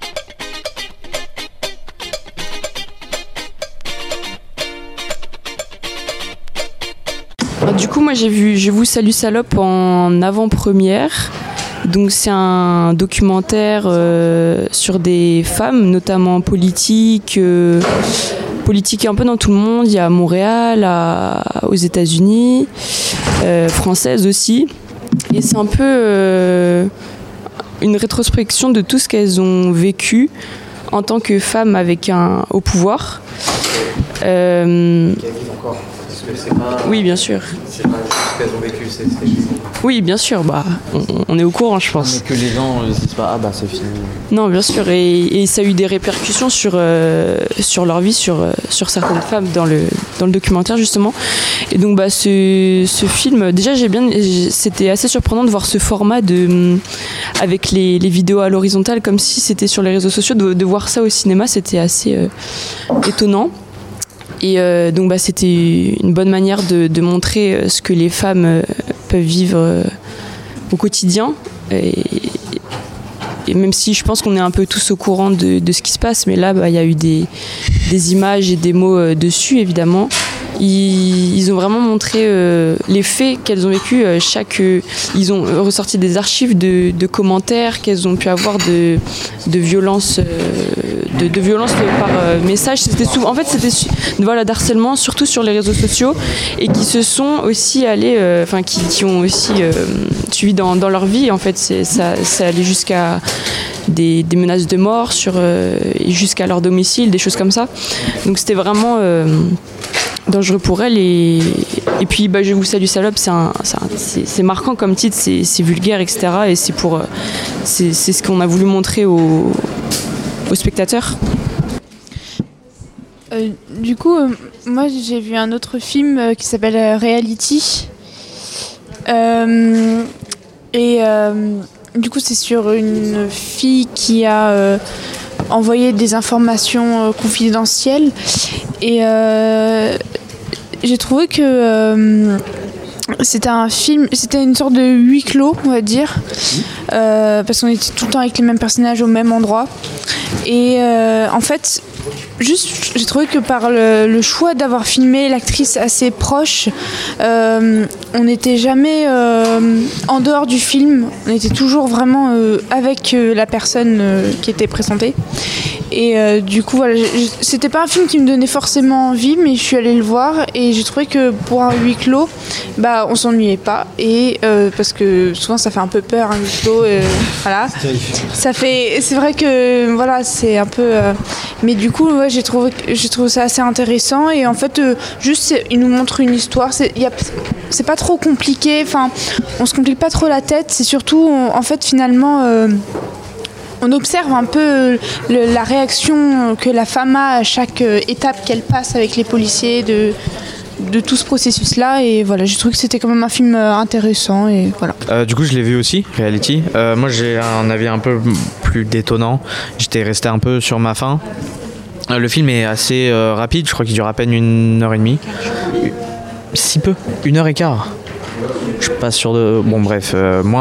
P: Du coup, moi j'ai vu Salut Salope en avant-première. Donc c'est un documentaire sur des femmes, notamment politiques un peu dans tout le monde. Il y a à Montréal, aux États-Unis, françaises aussi. Et c'est un peu une rétrospection de tout ce qu'elles ont vécu en tant que femmes au pouvoir. Oui, bien sûr.
M: C'est pas ce qu'elles ont vécu, c'est
P: oui, bien sûr. On est au courant, je pense.
M: Mais que les gens se disent pas c'est fini.
P: Non, bien sûr. Et ça a eu des répercussions sur leur vie, sur certaines femmes dans le documentaire justement. Et donc ce film, déjà c'était assez surprenant de voir ce format avec les vidéos à l'horizontale comme si c'était sur les réseaux sociaux. De voir ça au cinéma, c'était assez étonnant. Et donc c'était une bonne manière de montrer ce que les femmes peuvent vivre au quotidien. Et même si je pense qu'on est un peu tous au courant de ce qui se passe, mais là il y a eu des images et des mots dessus évidemment. Ils ont vraiment montré les faits qu'elles ont vécu. Ils ont ressorti des archives de commentaires qu'elles ont pu avoir de violences par message. C'était souvent, en fait, d'harcèlement, surtout sur les réseaux sociaux, et qui se sont aussi allés, qui ont aussi suivi dans leur vie. En fait, ça allait jusqu'à des menaces de mort jusqu'à leur domicile, des choses comme ça. Donc c'était vraiment dangereux pour elle et puis Je vous salue salope, c'est marquant comme titre, c'est vulgaire, etc. Et c'est ce qu'on a voulu montrer aux spectateurs.
N: Du coup, moi j'ai vu un autre film qui s'appelle Reality. Du coup c'est sur une fille qui a envoyé des informations confidentielles et j'ai trouvé que c'était une sorte de huis clos, on va dire, parce qu'on était tout le temps avec les mêmes personnages au même endroit. Et en fait, j'ai trouvé que par le choix d'avoir filmé l'actrice assez proche, on n'était jamais en dehors du film, on était toujours vraiment avec la personne qui était présentée. Et du coup, voilà, c'était pas un film qui me donnait forcément envie, mais je suis allée le voir et j'ai trouvé que pour un huis clos, on s'ennuyait pas. Et parce que souvent ça fait un peu peur, un huis clos. Voilà. C'est vrai que voilà, c'est un peu. Mais du coup, ouais, j'ai trouvé ça assez intéressant. Et en fait, il nous montre une histoire. C'est pas trop compliqué. Enfin, on se complique pas trop la tête. C'est surtout, en fait, finalement. On observe un peu la réaction que la femme a à chaque étape qu'elle passe avec les policiers de tout ce processus-là. Et voilà, j'ai trouvé que c'était quand même un film intéressant. Et voilà.
M: Du coup, je l'ai vu aussi, Reality. Moi, j'ai un avis un peu plus détonnant. J'étais resté un peu sur ma faim. Le film est assez rapide. Je crois qu'il dure à peine 1h30. Si peu, 1h15. Je suis pas sûr de... Bon bref,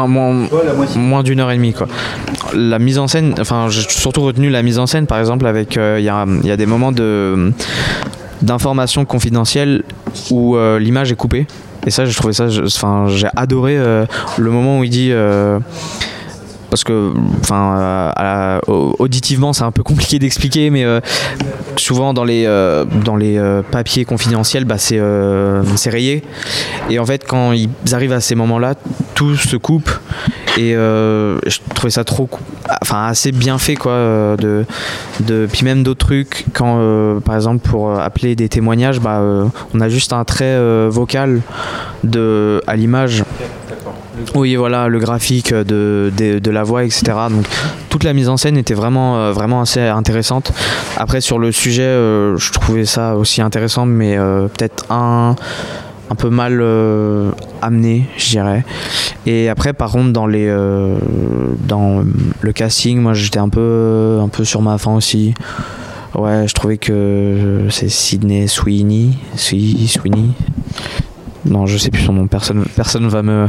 M: moins d'1h30 quoi. La mise en scène, j'ai surtout retenu la mise en scène par exemple avec... Il y a des moments d'informations confidentielles où l'image est coupée. Et ça, j'ai trouvé ça... j'ai adoré le moment où il dit... parce que auditivement c'est un peu compliqué d'expliquer, mais souvent dans les papiers confidentiels c'est rayé, et en fait quand ils arrivent à ces moments là tout se coupe, et je trouvais ça assez bien fait quoi, puis même d'autres trucs quand par exemple pour appeler des témoignages on a juste un trait vocal à l'image. Oui, voilà, le graphique de la voix, etc. Donc toute la mise en scène était vraiment assez intéressante. Après sur le sujet, je trouvais ça aussi intéressant, mais peut-être mal amené, je dirais. Et après, par contre, dans le casting, moi j'étais un peu sur ma faim aussi. Ouais, je trouvais que c'est Sydney Sweeney. Non, je sais plus son nom, personne va me...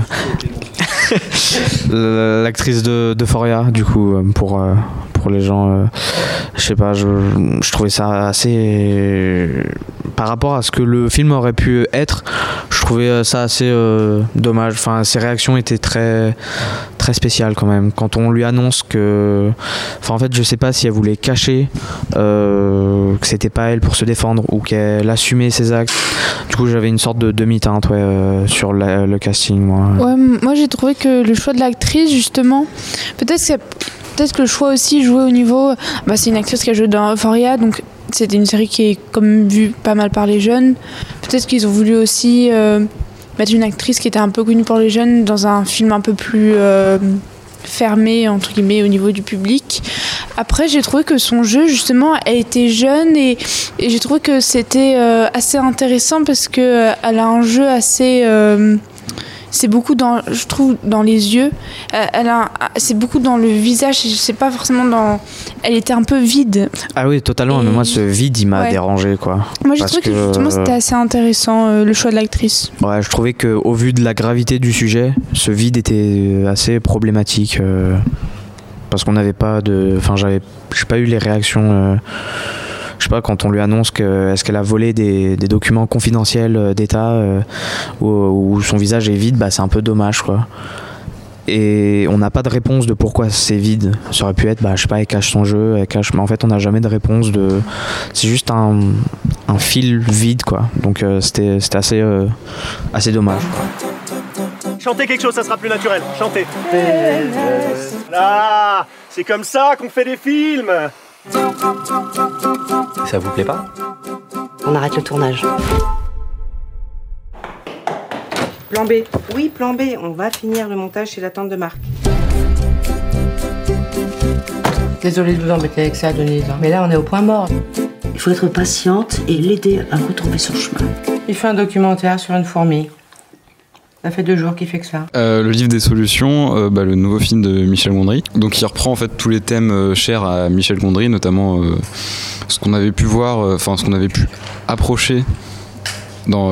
M: L'actrice d'Euphoria, du coup, pour les gens, je sais pas, je trouvais ça assez... Par rapport à ce que le film aurait pu être, je trouvais ça assez dommage. Enfin, ses réactions étaient très, très spéciales quand même. Quand on lui annonce que... Enfin, en fait, je sais pas si elle voulait cacher que c'était pas elle pour se défendre ou qu'elle assumait ses actes. Du coup, j'avais une sorte de demi-teinte sur le casting, moi.
N: Ouais, moi j'ai trouvé que le choix de l'actrice, justement, peut-être que le choix aussi jouait au niveau... c'est une actrice qui a joué dans Euphoria, donc c'était une série qui est comme vue pas mal par les jeunes. Peut-être qu'ils ont voulu aussi mettre une actrice qui était un peu connue pour les jeunes dans un film un peu plus fermé, entre guillemets, au niveau du public. Après, j'ai trouvé que son jeu, justement, elle était jeune et j'ai trouvé que c'était assez intéressant parce qu'elle a un jeu assez... c'est beaucoup je trouve dans les yeux, c'est beaucoup dans le visage, c'est pas forcément dans... Elle était un peu vide.
M: Ah oui, totalement, mais moi ce vide il m'a dérangé, quoi.
N: Moi j'ai trouvé que justement c'était assez intéressant, le choix de l'actrice.
M: Ouais, je trouvais qu'au vu de la gravité du sujet, ce vide était assez problématique, parce qu'on n'avait pas de... Enfin, j'ai pas eu les réactions... Je sais pas, quand on lui annonce est-ce qu'elle a volé des documents confidentiels d'État où son visage est vide, c'est un peu dommage, quoi. Et on n'a pas de réponse de pourquoi c'est vide. Ça aurait pu être, je sais pas, elle cache son jeu, mais en fait on n'a jamais de réponse de... C'est juste un fil vide, quoi. Donc c'était assez dommage.
A: Chantez quelque chose, ça sera plus naturel. Chantez. Là, c'est comme ça qu'on fait des films.
B: Ça vous plaît pas?
C: On arrête le tournage. Plan B. Oui, plan B. On va finir le montage chez la tante de Marc. Désolée de vous embêter avec ça, Denise. Mais là, on est au point mort.
X: Il faut être patiente et l'aider à retrouver son chemin.
C: Il fait un documentaire sur une fourmi. Ça fait 2 jours qu'il fait que ça.
O: Le livre des solutions, le nouveau film de Michel Gondry. Donc il reprend en fait tous les thèmes chers à Michel Gondry, notamment ce qu'on avait pu voir, ce qu'on avait pu approcher dans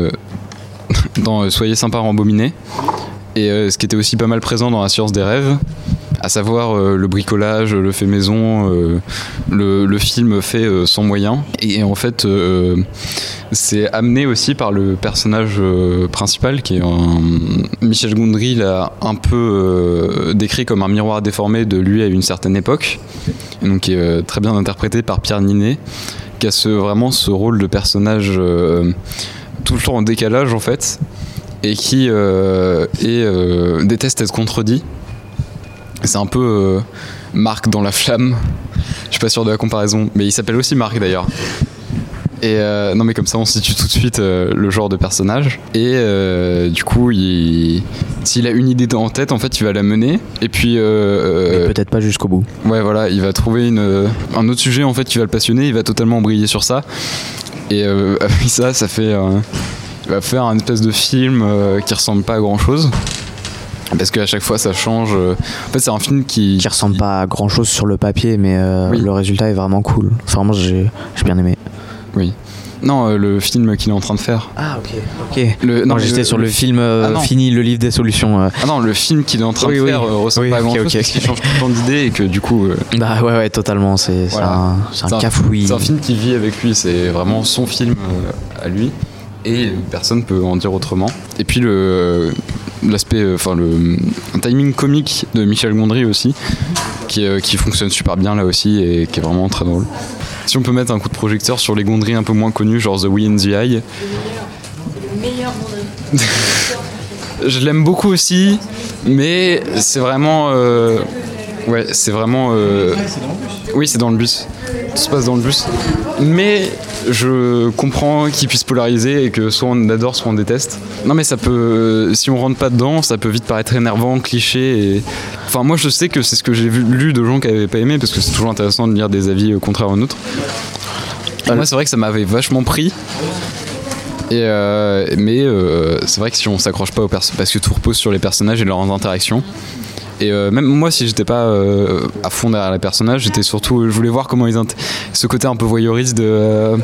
O: Soyez sympa, rembobiné, et ce qui était aussi pas mal présent dans La science des rêves, à savoir le bricolage, le fait maison, le film fait sans moyens. Et en fait, c'est amené aussi par le personnage principal, qui est Michel Gondry l'a un peu décrit comme un miroir déformé de lui à une certaine époque, et donc qui est très bien interprété par Pierre Ninet, qui a vraiment ce rôle de personnage tout le temps en décalage en fait, et qui déteste être contredit. C'est un peu Marc dans La Flamme. Je suis pas sûr de la comparaison, mais il s'appelle aussi Marc d'ailleurs. Et non, mais comme ça on situe tout de suite le genre de personnage. Et du coup, s'il a une idée en tête, en fait, il va la mener. Et puis
M: mais peut-être pas jusqu'au bout.
O: Ouais, voilà, il va trouver un autre sujet en fait qui va le passionner. Il va totalement embrayer sur ça. Et avec ça fait il va faire un espèce de film qui ressemble pas à grand chose. Parce qu'à chaque fois ça change. En fait, c'est un film qui
M: ressemble pas à grand chose sur le papier, mais oui. Le résultat est vraiment cool. Enfin, moi j'ai bien aimé.
O: Oui. Non, le film qu'il est en train de faire.
M: Ah, ok. Non, j'étais sur le film fini, le livre des solutions.
O: Ah non, le film qu'il est en train de faire ressemble pas à grand chose parce qu'il change tout le temps d'idée et que du coup...
M: Bah ouais, totalement, c'est un cafouille.
O: C'est un film qui vit avec lui, c'est vraiment son film à lui. Et personne peut en dire autrement. Et puis le timing comique de Michel Gondry aussi, qui fonctionne super bien là aussi et qui est vraiment très drôle. Si on peut mettre un coup de projecteur sur les Gondry un peu moins connus, genre The Wee and the Eye.
Q: Le meilleur Gondry.
O: Je l'aime beaucoup aussi, mais c'est vraiment... c'est vraiment... Oui, c'est dans le bus. Tout se passe dans le bus. Mais je comprends qu'il puisse polariser et que soit on adore, soit on déteste. Non, mais ça peut... Si on rentre pas dedans, ça peut vite paraître énervant, cliché. Enfin, moi, je sais que c'est ce que j'ai lu de gens qui avaient pas aimé, parce que c'est toujours intéressant de lire des avis contraires aux nôtres. Moi, c'est vrai que ça m'avait vachement pris. Mais c'est vrai que si on s'accroche pas aux personnages, parce que tout repose sur les personnages et leurs interactions. Et même moi, si j'étais pas à fond derrière les personnages, j'étais surtout, je voulais voir comment ce côté un peu voyeuriste de.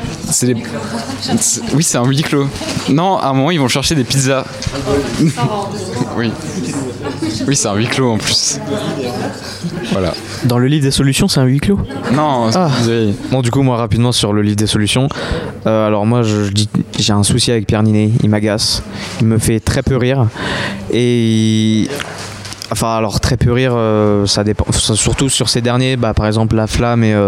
O: Oui, c'est un huis clos. Non, à un moment, ils vont chercher des pizzas. Oui. Oui, c'est un huis clos en plus. Voilà.
M: Dans le livre des solutions, c'est un huis clos ?
O: Non.
M: Bon, du coup, moi, rapidement sur le livre des solutions. Alors moi, j'ai un souci avec Pierre Ninet. Il m'agace. Il me fait très peu rire. Enfin, alors très peu rire, ça dépend. Surtout sur ces derniers, par exemple La Flamme et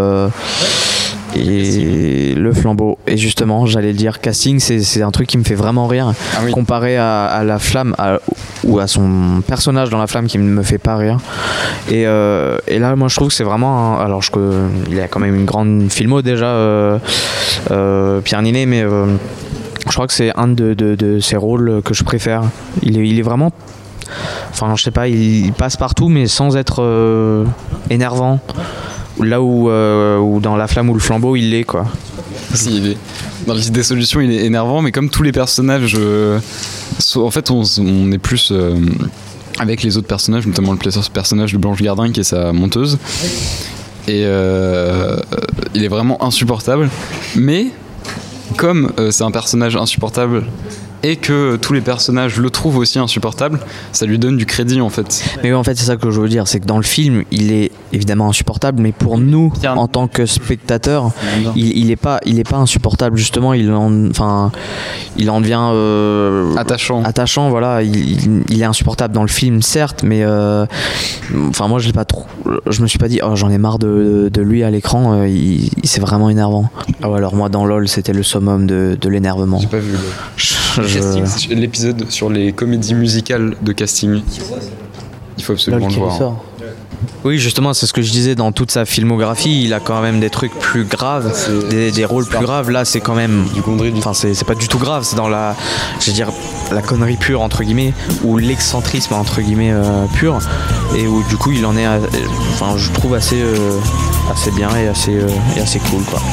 M: Le Flambeau. Et justement, j'allais le dire, casting, c'est un truc qui me fait vraiment rire. Ah oui. Comparé à La Flamme ou à son personnage dans La Flamme qui ne me fait pas rire. Et là, moi, je trouve que c'est vraiment. Alors, il a quand même une grande filmo déjà, Pierre Ninet, mais je crois que c'est un de ses rôles que je préfère. Il est vraiment. Enfin, je sais pas, il passe partout, mais sans être énervant. Là où dans La Flamme ou Le Flambeau, il l'est, quoi.
O: Si, il est. Dans les des solutions, il est énervant, mais comme tous les personnages, en fait, on est plus avec les autres personnages, notamment le personnage de Blanche Gardin, qui est sa monteuse. Et il est vraiment insupportable. Mais comme c'est un personnage insupportable, et que tous les personnages le trouvent aussi insupportable, ça lui donne du crédit en fait.
M: Mais en fait c'est ça que je veux dire, c'est que dans le film il est évidemment insupportable, mais pour nous en tant que spectateurs il est pas insupportable, justement il en devient attachant, voilà. Il est insupportable dans le film certes, mais moi je l'ai pas trop, je me suis pas dit j'en ai marre de lui à l'écran, c'est vraiment énervant. Alors moi dans LOL c'était le summum de l'énervement.
O: J'ai pas vu l'épisode sur les comédies musicales de casting. Il faut absolument le voir.
M: Oui, justement, c'est ce que je disais, dans toute sa filmographie, il a quand même des trucs plus graves, des rôles plus graves. Là, c'est quand même. Enfin, c'est pas du tout grave, c'est dans la connerie pure, entre guillemets, ou l'excentrisme, entre guillemets, pur. Et où, du coup, il en est, je trouve assez bien et assez cool, quoi.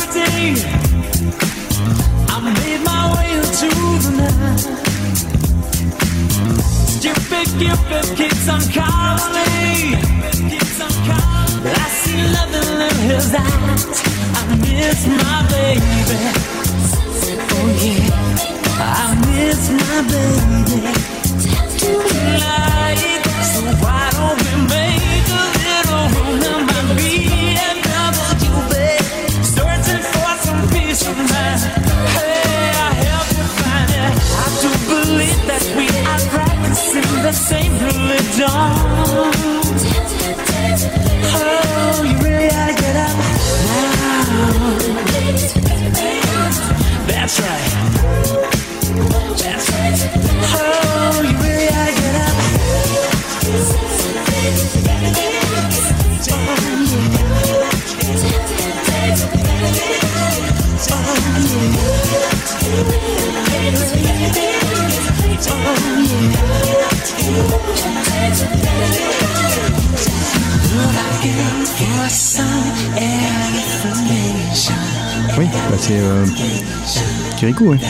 H: party. I made my way into the night. Stupid Cupid keeps on calling. But I see nothing in his eyes. I miss my baby. Oh yeah, I miss my baby tonight. So why don't we make a little room in my BMW, babe? Searching for some peace of mind. Hey, I help you find it. I do believe that we are practicing the same religion. Oh, you really gotta get up now. That's right. That's right. Oh, you really gotta get up.
B: Oui, bah c'est Kirikou, oui.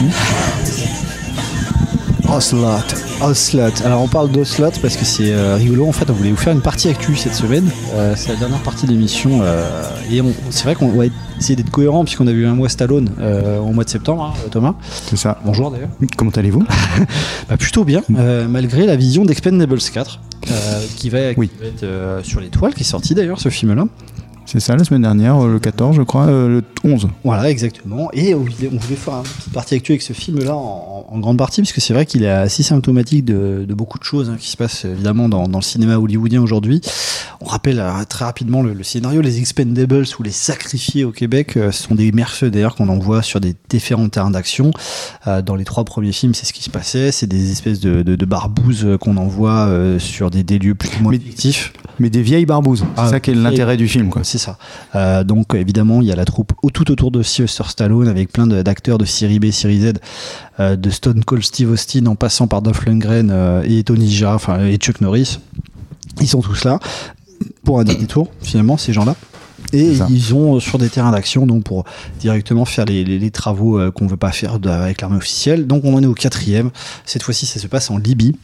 I: Ocelot. Alors on parle d'Ocelot parce que c'est rigolo. En fait, on voulait vous faire une partie actu cette semaine. C'est la dernière partie de l'émission et c'est vrai qu'on va essayer d'être cohérent puisqu'on a vu un mois Stallone au mois de septembre, hein, Thomas.
B: C'est ça.
I: Bonjour d'ailleurs.
B: Comment allez-vous?
I: Bah, plutôt bien, malgré la vision d'Expendables 4 qui va être sur l'étoile, qui est sorti d'ailleurs ce film-là.
B: C'est ça, la semaine dernière, le 14, je crois, le 11.
I: Voilà, exactement. Et on voulait faire une petite partie actuelle avec ce film-là en grande partie, puisque c'est vrai qu'il est assez symptomatique de beaucoup de choses qui se passent évidemment dans le cinéma hollywoodien aujourd'hui. On rappelle très rapidement le scénario. Les Expendables ou les sacrifiés au Québec, ce sont des mercenaires qu'on envoie sur des différents terrains d'action. Dans les 3 premiers films, c'est ce qui se passait. C'est des espèces de barbouzes qu'on envoie sur des lieux plus ou moins fictifs.
B: Mais des vieilles barbouzes. C'est ça qui est l'intérêt du film, quoi.
I: C'est ça. Donc évidemment, il y a la troupe tout autour de Sylvester Stallone avec plein d'acteurs de série B, série Z, de Stone Cold Steve Austin en passant par Dolph Lundgren et Tony Jaa, et Chuck Norris. Ils sont tous là pour un dernier tour, finalement, ces gens-là. Et ils sont sur des terrains d'action donc pour directement faire les travaux qu'on veut pas faire avec l'armée officielle. Donc on en est au 4e. Cette fois-ci, ça se passe en Libye.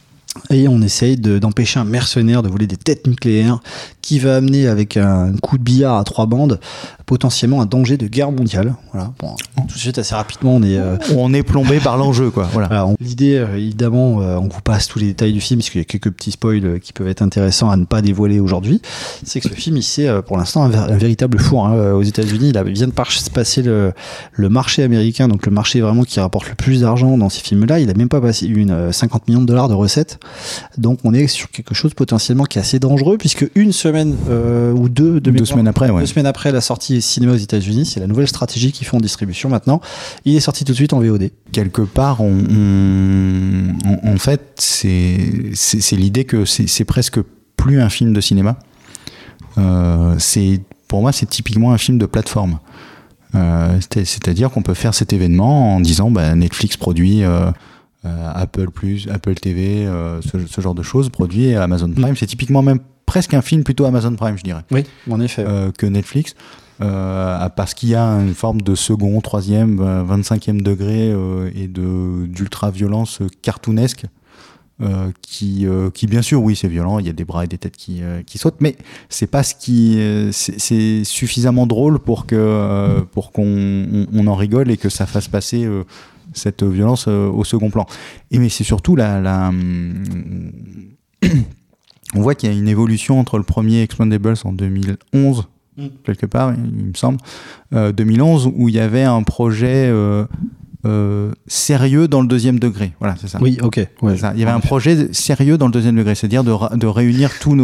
I: Et on essaye d'empêcher un mercenaire de voler des têtes nucléaires qui va amener avec un coup de billard à 3 bandes potentiellement un danger de guerre mondiale. Voilà. Bon, tout de suite, assez rapidement,
B: on est plombé par l'enjeu, quoi. Voilà.
I: L'idée, évidemment, on vous passe tous les détails du film, parce qu'il y a quelques petits spoils qui peuvent être intéressants à ne pas dévoiler aujourd'hui. C'est que ce film, c'est pour l'instant un véritable four. Aux États-Unis, il vient de passer le marché américain, donc le marché vraiment qui rapporte le plus d'argent dans ces films-là. Il a même pas passé 50 millions de dollars de recettes. Donc on est sur quelque chose potentiellement qui est assez dangereux, puisque une semaine ou deux semaines après la sortie cinéma aux États-Unis, c'est la nouvelle stratégie qu'ils font en distribution maintenant. Il est sorti tout de suite en VOD.
B: Quelque part, en fait, c'est l'idée que c'est presque plus un film de cinéma. Pour moi, c'est typiquement un film de plateforme. C'est-à-dire qu'on peut faire cet événement en disant Netflix produit Apple TV, ce genre de choses, produit Amazon Prime. C'est typiquement même presque un film plutôt Amazon Prime, je dirais.
I: Oui, en effet.
B: Que Netflix. Parce qu'il y a une forme de second, troisième, 25e degré et d'ultra-violence cartoonesque qui bien sûr, oui, c'est violent, il y a des bras et des têtes qui sautent, mais c'est pas c'est suffisamment drôle pour qu'on en rigole et que ça fasse passer cette violence au second plan. Mais c'est surtout on voit qu'il y a une évolution entre le premier Expendables en 2011 quelque part, il me semble, 2011, où il y avait un projet sérieux dans le deuxième degré. Voilà, c'est ça.
I: Oui, ok. Ouais,
B: ça. Il y avait un projet sérieux dans le deuxième degré, c'est-à-dire de réunir tous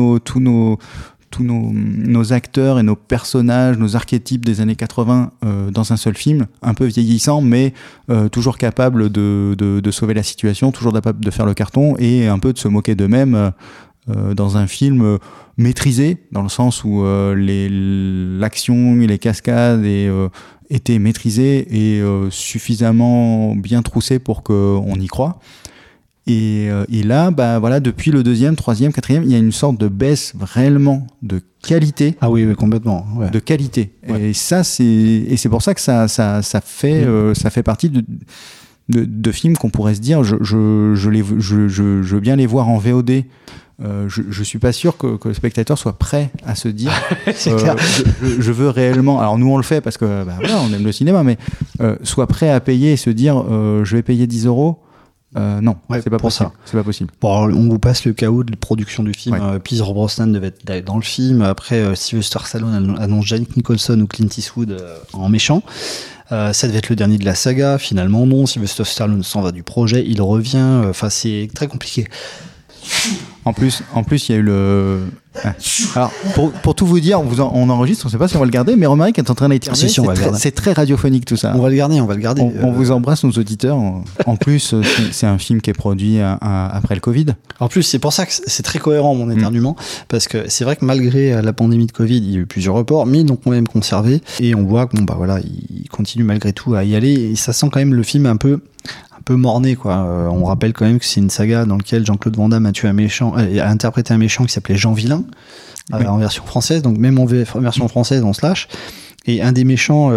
B: nos acteurs et nos personnages, nos archétypes des années 80 dans un seul film, un peu vieillissant, mais toujours capable de sauver la situation, toujours capable de faire le carton et un peu de se moquer d'eux-mêmes dans un film maîtrisé, dans le sens où l'action, les cascades étaient maîtrisées et suffisamment bien troussées pour qu'on y croit. Et là, bah voilà, depuis le 2e, 3e, 4e, il y a une sorte de baisse réellement de qualité.
I: Ah oui, complètement. Ouais.
B: De qualité.
I: Ouais.
B: Et ça, c'est pour ça que ça fait partie de films qu'on pourrait se dire, je veux bien les voir en VOD. Je suis pas sûr que le spectateur soit prêt à se dire je veux réellement, alors nous on le fait parce que bah, voilà, on aime le cinéma, mais soit prêt à payer et se dire je vais payer 10 €. Non, c'est pas possible. C'est pas possible.
I: Bon, alors, on vous passe le chaos de la production du film. Pierce Brosnan devait être dans le film. Après, Sylvester Stallone annonce Jack Nicholson ou Clint Eastwood en méchant. Ça devait être le dernier de la saga. Finalement, non. Sylvester Stallone s'en va du projet. Il revient. Enfin, c'est très compliqué.
B: En plus, il y a eu le. Alors, pour tout vous dire, on enregistre, on ne sait pas si on va le garder, mais Romaric est en train d'éternuer. C'est très radiophonique tout ça.
I: On va le garder.
B: On vous embrasse, nos auditeurs. En plus, c'est un film qui est produit après le Covid.
I: En plus, c'est pour ça que c'est très cohérent mon éternuement, parce que c'est vrai que malgré la pandémie de Covid, il y a eu plusieurs reports, mais ils l'ont quand même conservé. Et on voit que il continue malgré tout à y aller. Et ça sent quand même le film un peu morné, quoi. On rappelle quand même que c'est une saga dans laquelle Jean-Claude Van Damme a interprété un méchant qui s'appelait Jean Vilain, en version française, donc même en version française on se lâche. Et un des méchants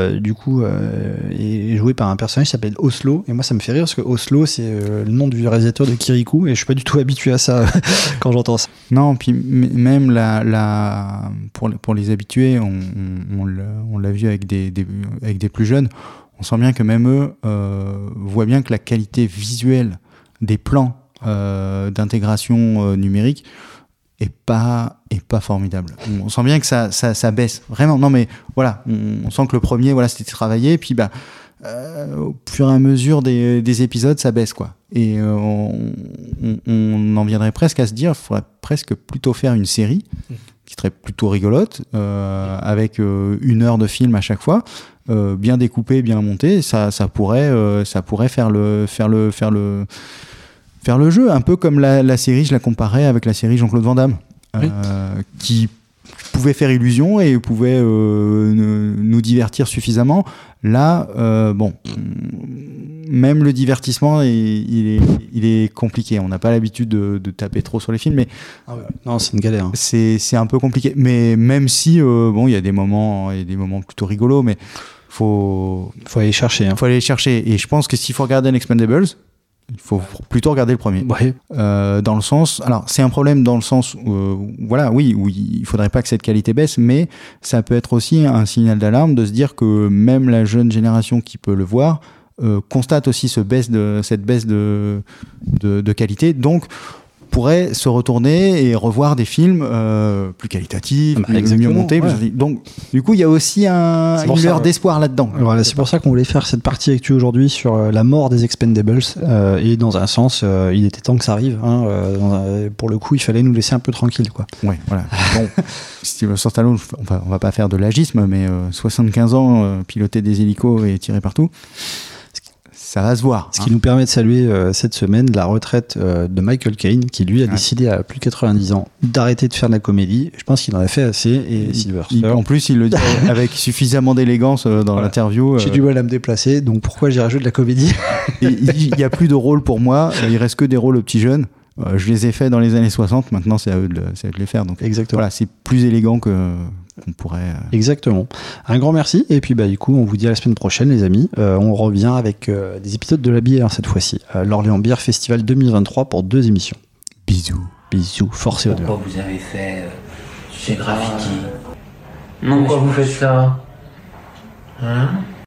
I: est joué par un personnage qui s'appelle Oslo, et moi ça me fait rire parce que Oslo c'est le nom du réalisateur de Kirikou, et je suis pas du tout habitué à ça quand j'entends ça.
B: Non, puis même pour les habitués, on l'a vu avec des plus jeunes. On sent bien que même eux voient bien que la qualité visuelle des plans d'intégration numérique est pas formidable. On sent bien que ça baisse. Vraiment, non mais voilà, on sent que le premier, voilà, c'était travaillé, et puis au fur et à mesure des épisodes, ça baisse, quoi. Et on en viendrait presque à se dire, il faudrait presque plutôt faire une série qui serait plutôt rigolote, avec 1 heure de film à chaque fois. Bien découpé, bien monté, ça pourrait faire le jeu, un peu comme la série, je la comparais avec la série Jean-Claude Van Damme, qui pouvait faire illusion et pouvait nous divertir suffisamment. Là, même le divertissement, il est compliqué. On n'a pas l'habitude de taper trop sur les films, mais
I: non, c'est une galère.
B: C'est un peu compliqué. Mais même si, il y a des moments plutôt rigolos, mais faut
I: aller chercher.
B: Faut aller chercher. Et je pense que s'il faut regarder Expendables, il faut plutôt regarder le premier.
I: Ouais.
B: Dans le sens, alors c'est un problème dans le sens où il faudrait pas que cette qualité baisse, mais ça peut être aussi un signal d'alarme de se dire que même la jeune génération qui peut le voir constate aussi cette baisse de qualité, donc pourrait se retourner et revoir des films plus qualitatifs, mieux montés. Ouais. Donc, du coup, il y a aussi une lueur d'espoir là-dedans.
I: Voilà, c'est pour ça qu'on voulait faire cette partie actu aujourd'hui sur la mort des Expendables. Et dans un sens, il était temps que ça arrive. Pour le coup, il fallait nous laisser un peu tranquille, quoi.
B: Ouais, voilà. Bon, Sylvester Stallone, on va pas faire de l'agisme, mais 75 ans, piloter des hélicos et tirer partout. Ça va se voir.
I: Ce qui nous permet de saluer cette semaine la retraite de Michael Caine, qui lui a décidé à plus de 90 ans d'arrêter de faire de la comédie. Je pense qu'il en a fait assez. Et Sylvester.
B: En plus, il le dit avec suffisamment d'élégance dans l'interview.
I: J'ai du mal à me déplacer, donc pourquoi j'irais jouer de la comédie?
B: Il n'y a plus de rôle pour moi, il reste que des rôles aux petits jeunes. Je les ai faits dans les années 60, maintenant c'est à eux de les faire. Donc,
I: exactement.
B: Voilà, c'est plus élégant qu'on pourrait.
I: Exactement. Un grand merci. Et puis du coup, on vous dit à la semaine prochaine, les amis. On revient avec des épisodes de la bière cette fois-ci. L'Orléans Beer Festival 2023 pour 2 émissions.
B: Bisous.
I: Bisous. Force et honneur.
D: Pourquoi vous avez fait ces graffitis? Pourquoi vous faites ça? Hein?